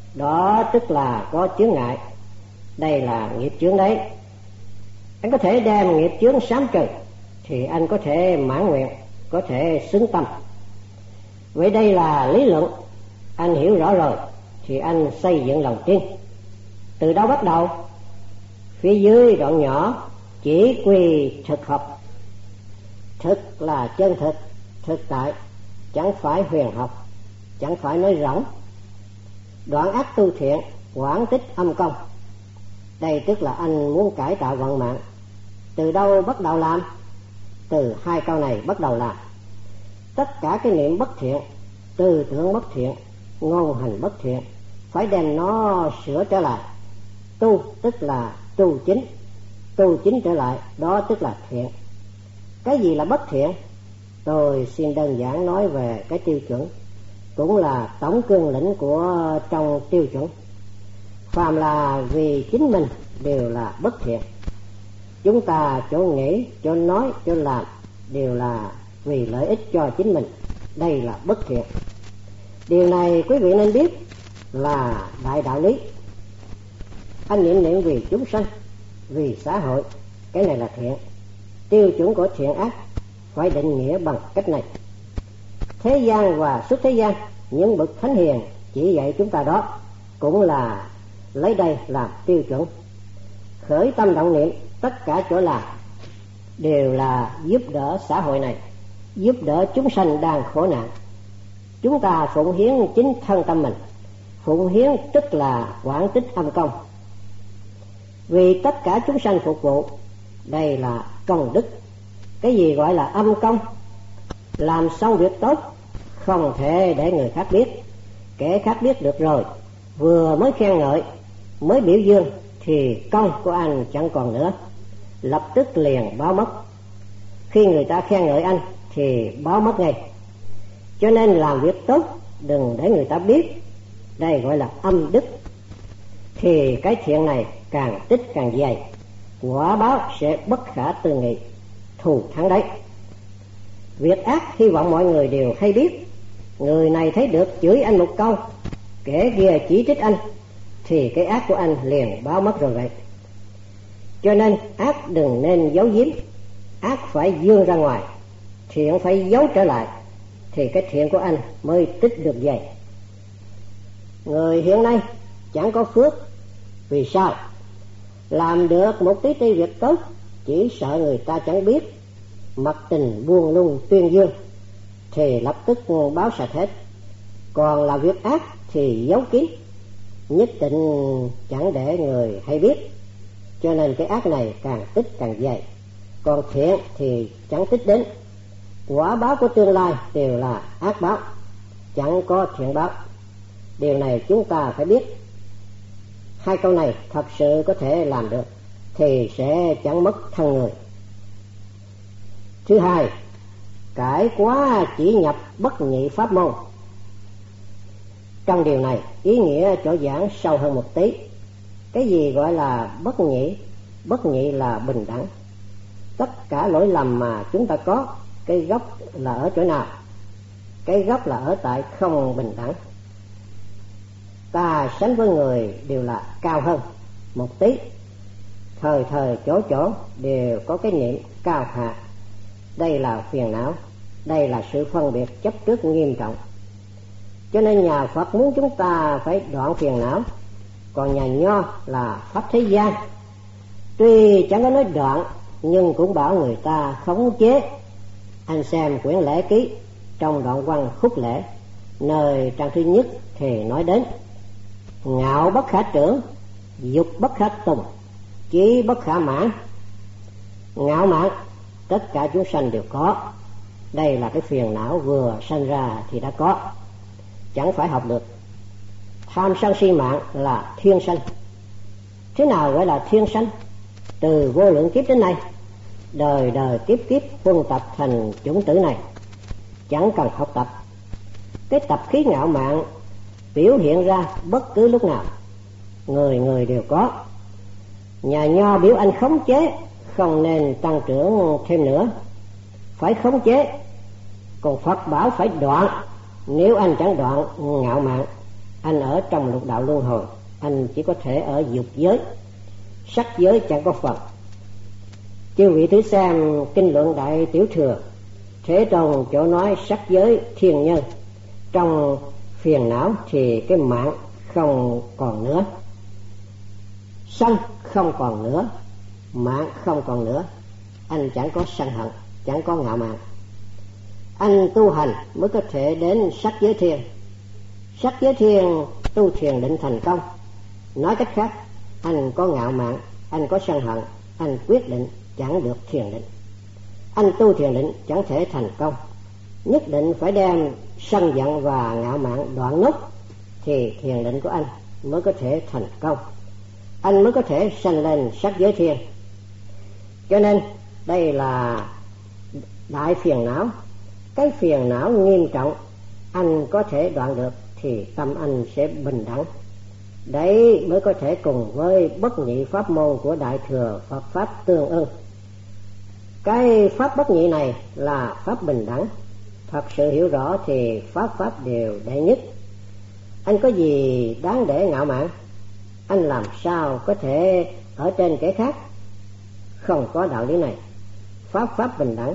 đó tức là có chướng ngại. Đây là nghiệp chướng đấy. Anh có thể đem nghiệp chướng sám trừ thì anh có thể mãn nguyện, có thể xứng tâm. Vậy đây là lý luận. Anh hiểu rõ rồi thì anh xây dựng lòng tin. Từ đâu bắt đầu? Phía dưới đoạn nhỏ chỉ quy thực học. Thực là chân thực, thực tại, chẳng phải huyền học, chẳng phải nói rỗng. Đoạn ác tu thiện, quảng tích âm công. Đây tức là anh muốn cải tạo vận mạng. Từ đâu bắt đầu làm? Từ hai câu này bắt đầu làm. Tất cả cái niệm bất thiện, tư tưởng bất thiện, ngôn hành bất thiện, phải đem nó sửa trở lại. Tu tức là tu chính, tu chính trở lại, đó tức là thiện. Cái gì là bất thiện? Tôi xin đơn giản nói về cái tiêu chuẩn, cũng là tổng cương lĩnh của trong tiêu chuẩn. Phàm là vì chính mình đều là bất thiện. Chúng ta chỗ nghĩ, chỗ nói, chỗ làm đều là vì lợi ích cho chính mình. Đây là bất thiện. Điều này quý vị nên biết là đại đạo lý. Anh niệm vì chúng sanh, vì xã hội, cái này là thiện. Tiêu chuẩn của thiện ác phải định nghĩa bằng cách này. Thế gian và xuất thế gian, những bậc thánh hiền chỉ dạy chúng ta đó, cũng là lấy đây làm tiêu chuẩn. Khởi tâm động niệm, tất cả chỗ làm đều là giúp đỡ xã hội này, giúp đỡ chúng sanh đang khổ nạn. Chúng ta phụng hiến chính thân tâm mình. Phụng hiến tức là quảng tích âm công, vì tất cả chúng sanh phục vụ. Đây là công đức. Cái gì gọi là âm công? Làm xong việc tốt không thể để người khác biết. Kẻ khác biết được rồi, vừa mới khen ngợi, mới biểu dương thì công của anh chẳng còn nữa, lập tức liền báo mất. Khi người ta khen ngợi anh thì báo mất ngay. Cho nên làm việc tốt đừng để người ta biết. Đây gọi là âm đức. Thì cái thiện này càng tích càng dày, quả báo sẽ bất khả tư nghị, thù thắng đấy. Việc ác hy vọng mọi người đều hay biết. Người này thấy được chửi anh một câu, kẻ kia chỉ trích anh, thì cái ác của anh liền báo mất rồi vậy. Cho nên ác đừng nên giấu giếm, ác phải dương ra ngoài, thiện phải giấu trở lại, thì cái thiện của anh mới tích được dày. Người hiện nay chẳng có phước. Vì sao? Làm được một tí ti việc tốt, chỉ sợ người ta chẳng biết, mặc tình buông lung tuyên dương, thì lập tức báo sạch hết. Còn là việc ác thì giấu kín, nhất định chẳng để người hay biết. Cho nên cái ác này càng tích càng dày. Còn thiện thì chẳng tích đến. Quả báo của tương lai đều là ác báo, chẳng có thiện báo. Điều này chúng ta phải biết. Hai câu này thật sự có thể làm được thì sẽ chẳng mất thân người. Thứ hai, cải quá chỉ nhập bất nhị pháp môn. Trong điều này ý nghĩa chỗ giảng sâu hơn một tí. Cái gì gọi là bất nhị? Bất nhị là bình đẳng. Tất cả lỗi lầm mà chúng ta có, cái gốc là ở chỗ nào? Cái gốc là ở tại không bình đẳng. Ta sánh với người đều là cao hơn một tí, thời thời chỗ chỗ đều có cái niệm cao hạ. Đây là phiền não, đây là sự phân biệt chấp trước nghiêm trọng. Cho nên nhà Phật muốn chúng ta phải đoạn phiền não. Còn nhà Nho là pháp thế gian, tuy chẳng có nói đoạn nhưng cũng bảo người ta khống chế. Anh xem quyển lễ ký trong đoạn văn khúc lễ, nơi trang thứ nhất thì nói đến: ngạo bất khả trưởng, dục bất khả tùng, chí bất khả mãn. Ngạo mạn tất cả chúng sanh đều có. Đây là cái phiền não vừa sanh ra thì đã có, chẳng phải học được. Tham sân si mạng là thiên sanh. Thế nào gọi là thiên sanh? Từ vô lượng kiếp đến nay, đời đời kiếp kiếp phân tập thành chủng tử này, chẳng cần học tập. Cái tập khí ngạo mạn biểu hiện ra bất cứ lúc nào, người người đều có. Nhà Nho biểu anh khống chế, không nên tăng trưởng thêm nữa, phải khống chế. Còn Phật bảo phải đoạn, nếu anh chẳng đoạn ngạo mạn Anh ở trong lục đạo luân hồi, anh chỉ có thể ở dục giới, sắc giới chẳng có phần. Chư vị thử xem kinh luận Đại Tiểu Thừa, Thế Tôn chỗ nói sắc giới thiên nhân, trong phiền não thì cái mạng không còn nữa, sân không còn nữa, mạng không còn nữa. Anh chẳng có sân hận, chẳng có ngạo mạn. Anh tu hành mới có thể đến sắc giới thiên. Sắc giới thiên tu thiền định thành công. Nói cách khác, anh có ngạo mạn, anh có sân hận, anh quyết định chẳng được thiền định. Anh tu thiền định chẳng thể thành công, nhất định phải đem sân giận và ngạo mạn đoạn nốt thì thiền định của anh mới có thể thành công, anh mới có thể sanh lên sắc giới thiên. Cho nên đây là đại phiền não. Cái phiền não nghiêm trọng anh có thể đoạn được thì tâm anh sẽ bình đẳng. Đấy mới có thể cùng với bất nhị pháp môn của Đại Thừa Phật Pháp tương ưng. Cái pháp bất nhị này là pháp bình đẳng. Thật sự hiểu rõ thì pháp đều đệ nhất. Anh có gì đáng để ngạo mạn? Anh làm sao có thể ở trên kẻ khác? Không có đạo lý này. Pháp bình đẳng.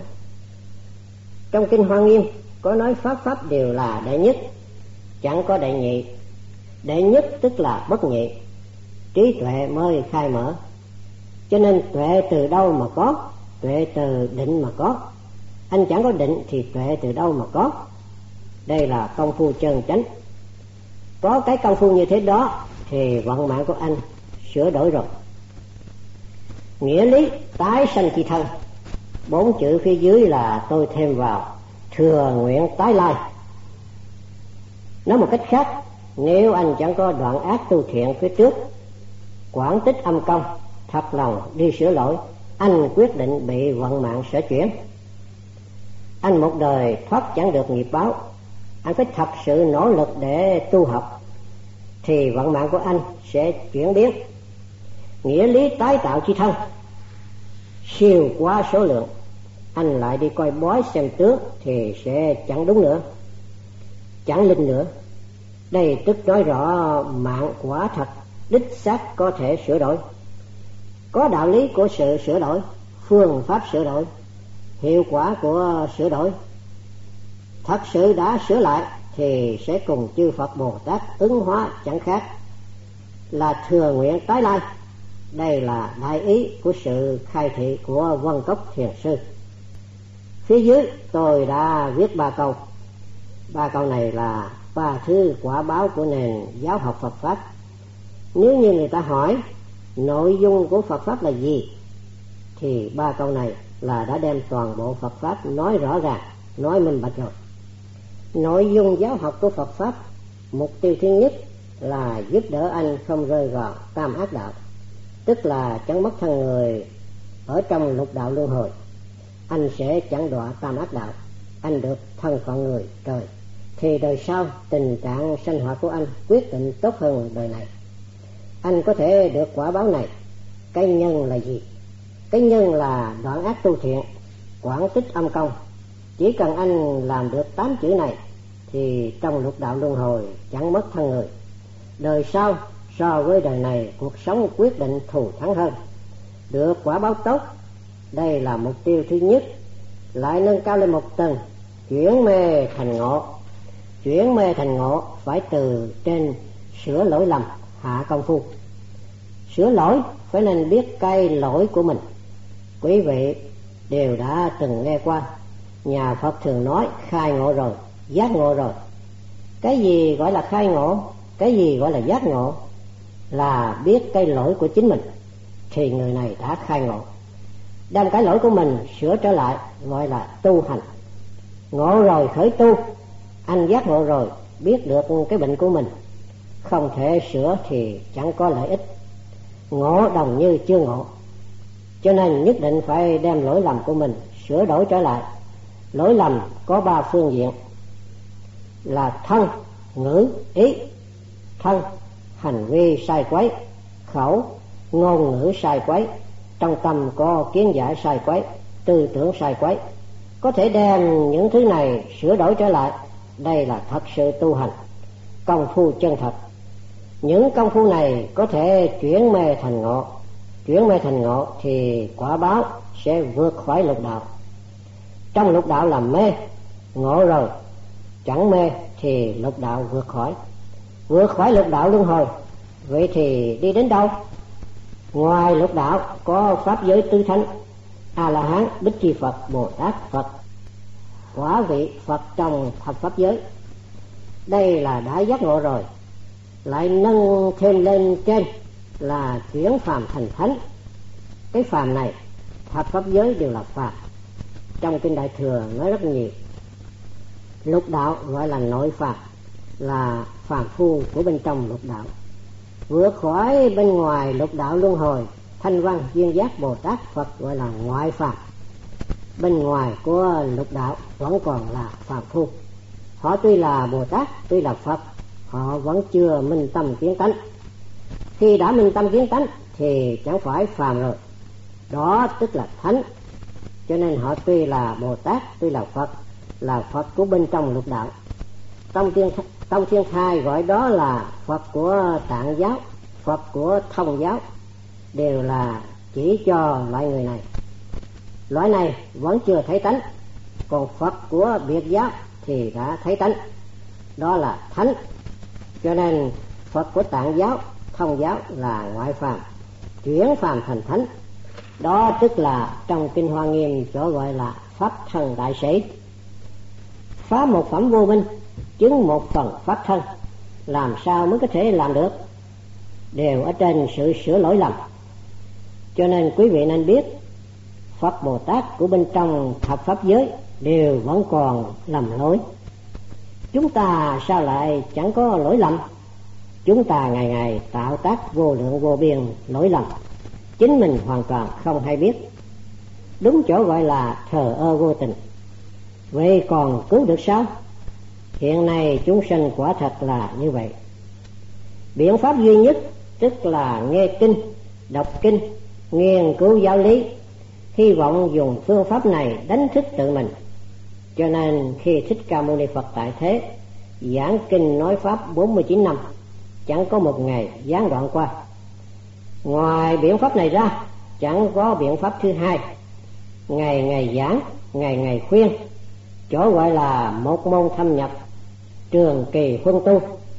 Trong kinh Hoa Nghiêm có nói pháp đều là đệ nhất, chẳng có đệ nhị. Đệ nhất tức là bất nhị, trí tuệ mới khai mở. Cho nên tuệ từ đâu mà có? Tuệ từ định mà có. Anh chẳng có định thì tuệ từ đâu mà có? Đây là công phu chân chánh. Có cái công phu như thế đó thì vận mạng của anh sửa đổi rồi. Nghĩa lý tái sanh chi thân, 4 chữ phía dưới là tôi thêm vào thừa nguyện tái lai. Nói một cách khác, nếu anh chẳng có đoạn ác tu thiện phía trước, quảng tích âm công, thật lòng đi sửa lỗi, anh quyết định bị vận mạng sở chuyển. Anh một đời thoát chẳng được nghiệp báo, anh phải thật sự nỗ lực để tu học thì vận mạng của anh sẽ chuyển biến. Nghĩa lý tái tạo chi thân siêu quá số lượng, anh lại đi coi bói xem tướng thì sẽ chẳng đúng nữa, chẳng linh nữa. Đây tức nói rõ mạng quả thật đích xác có thể sửa đổi. Có đạo lý của sự sửa đổi, phương pháp sửa đổi, hiệu quả của sửa đổi. Thật sự đã sửa lại thì sẽ cùng chư Phật Bồ Tát ứng hóa chẳng khác, là thừa nguyện tái lai. Đây là đại ý của sự khai thị của Vân Cốc Thiền Sư. Phía dưới tôi đã viết 3 câu. 3 câu này là 3 thứ quả báo của nền giáo học Phật Pháp. Nếu như người ta hỏi nội dung của Phật Pháp là gì, thì 3 câu này là đã đem toàn bộ Phật Pháp nói rõ ràng, nói minh bạch rồi. Nội dung giáo học của Phật Pháp, mục tiêu thứ nhất là giúp đỡ anh không rơi vào tam ác đạo, tức là chẳng mất thân người ở trong lục đạo luân hồi. Anh sẽ chẳng đọa tam ác đạo, anh được thân phận người trời, thì đời sau tình trạng sinh hoạt của anh quyết định tốt hơn đời này. Anh có thể được quả báo này. Cái nhân là gì? Cái nhân là đoạn ác tu thiện, quảng tích âm công. Chỉ cần anh làm được 8 chữ này thì trong lục đạo luân hồi chẳng mất thân người. Đời sau so với đời này, cuộc sống quyết định thù thắng hơn, được quả báo tốt. Đây là mục tiêu thứ nhất. Lại nâng cao lên một tầng, chuyển mê thành ngộ. Chuyển mê thành ngộ phải từ trên sửa lỗi lầm hạ công phu. Sửa lỗi phải nên biết cái lỗi của mình. Quý vị đều đã từng nghe qua, nhà Phật thường nói khai ngộ rồi, giác ngộ rồi. Cái gì gọi là khai ngộ, cái gì gọi là giác ngộ? Là biết cái lỗi của chính mình thì người này đã khai ngộ. Đem cái lỗi của mình sửa trở lại gọi là tu hành. Ngộ rồi khởi tu, anh giác ngộ rồi, biết được cái bệnh của mình, không thể sửa thì chẳng có lợi ích. Ngộ đồng như chưa ngộ. Cho nên nhất định phải đem lỗi lầm của mình sửa đổi trở lại. Lỗi lầm có 3 phương diện là thân, ngữ, ý. Thân, hành vi sai quấy. Khẩu, ngôn ngữ sai quấy. Trong tâm có kiến giải sai quấy, tư tưởng sai quấy. Có thể đem những thứ này sửa đổi trở lại, đây là thật sự tu hành. công phu chân thật. Những công phu này có thể chuyển mê thành ngộ. Chuyển mê thành ngộ thì quả báo sẽ vượt khỏi lục đạo. Trong lục đạo làm mê, ngộ rồi chẳng mê thì lục đạo vượt khỏi. Vượt khỏi lục đạo luân hồi, vậy thì đi đến đâu? Ngoài lục đạo có pháp giới tứ thánh, A La Hán, Bích Chi Phật, Bồ Tát Phật, quả vị Phật trong thập pháp giới. Đây là đã giác ngộ rồi, lại nâng thêm lên trên là chuyển phàm thành thánh. Cái phàm này thập pháp giới đều là phàm. Trong kinh Đại Thừa nói rất nhiều. Lục đạo gọi là nội phàm, là phàm phu của bên trong lục đạo. Vượt khỏi bên ngoài lục đạo luân hồi, Thanh Văn, Duyên Giác, Bồ Tát Phật gọi là ngoại phàm. Bên ngoài của lục đạo vẫn còn là phàm phu. Họ tuy là Bồ Tát, tuy là Phật, họ vẫn chưa minh tâm kiến tánh. Khi đã minh tâm kiến tánh thì chẳng phải phàm rồi, đó tức là thánh. Cho nên họ tuy là Bồ Tát, tuy là Phật của bên trong lục đạo. Tông Thiên Thai gọi đó là Phật của Tạng giáo, Phật của Thông giáo, đều là chỉ cho loại người này. Loại này vẫn chưa thấy tánh, còn Phật của Biệt giáo thì đã thấy tánh, đó là thánh. Cho nên Phật của Tạng giáo, Thông giáo là ngoại phàm, chuyển phàm thành thánh. Đó tức là trong Kinh Hoa Nghiêm chỗ gọi là Pháp thân đại sĩ. Phá một phẩm vô minh, chứng một phần pháp thân, làm sao mới có thể làm được? Đều ở trên sự sửa lỗi lầm. Cho nên quý vị nên biết, Phật Bồ Tát của bên trong thập pháp giới đều vẫn còn lầm lỗi. Chúng ta sao lại chẳng có lỗi lầm? Chúng ta ngày ngày tạo tác vô lượng vô biên lỗi lầm, chính mình hoàn toàn không hay biết. Đúng chỗ gọi là thờ ơ vô tình. Vậy còn cứu được sao? Hiện nay chúng sanh quả thật là như vậy. Biện pháp duy nhất tức là nghe kinh, đọc kinh, nghiên cứu giáo lý, hy vọng dùng phương pháp này đánh thức tự mình. Cho nên khi Thích Ca Mâu Ni Phật tại thế giảng kinh nói pháp 49 năm, chẳng có một ngày gián đoạn qua. Ngoài biện pháp này ra, chẳng có biện pháp thứ hai. Ngày ngày giảng, ngày ngày khuyên, chỗ gọi là một môn thâm nhập, trường kỳ huân tu,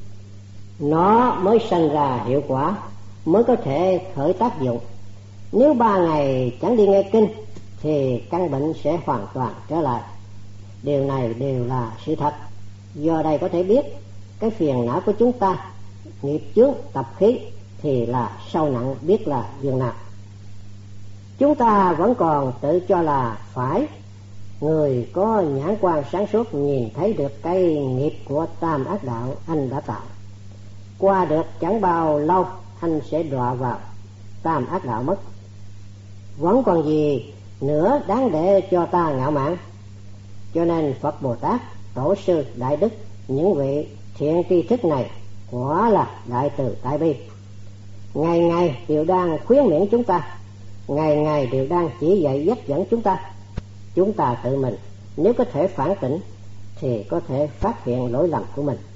nó mới sanh ra hiệu quả, mới có thể khởi tác dụng. Nếu 3 ngày chẳng đi nghe kinh thì căn bệnh sẽ hoàn toàn trở lại. Điều này đều là sự thật. Do đây có thể biết cái phiền não của chúng ta, nghiệp chướng tập khí thì là sâu nặng biết là dường nào. Chúng ta vẫn còn tự cho là phải. Người có nhãn quan sáng suốt nhìn thấy được cái nghiệp của tam ác đạo anh đã tạo. Qua được chẳng bao lâu anh sẽ đọa vào tam ác đạo mất. Vẫn còn gì nữa đáng để cho ta ngạo mạn? Cho nên Phật Bồ Tát, Tổ sư, Đại Đức, những vị thiện tri thức này quả là đại từ đại bi. Ngày ngày đều đang khuyến miễn chúng ta, ngày ngày đều đang chỉ dạy dắt dẫn chúng ta. Chúng ta tự mình nếu có thể phản tỉnh thì có thể phát hiện lỗi lầm của mình.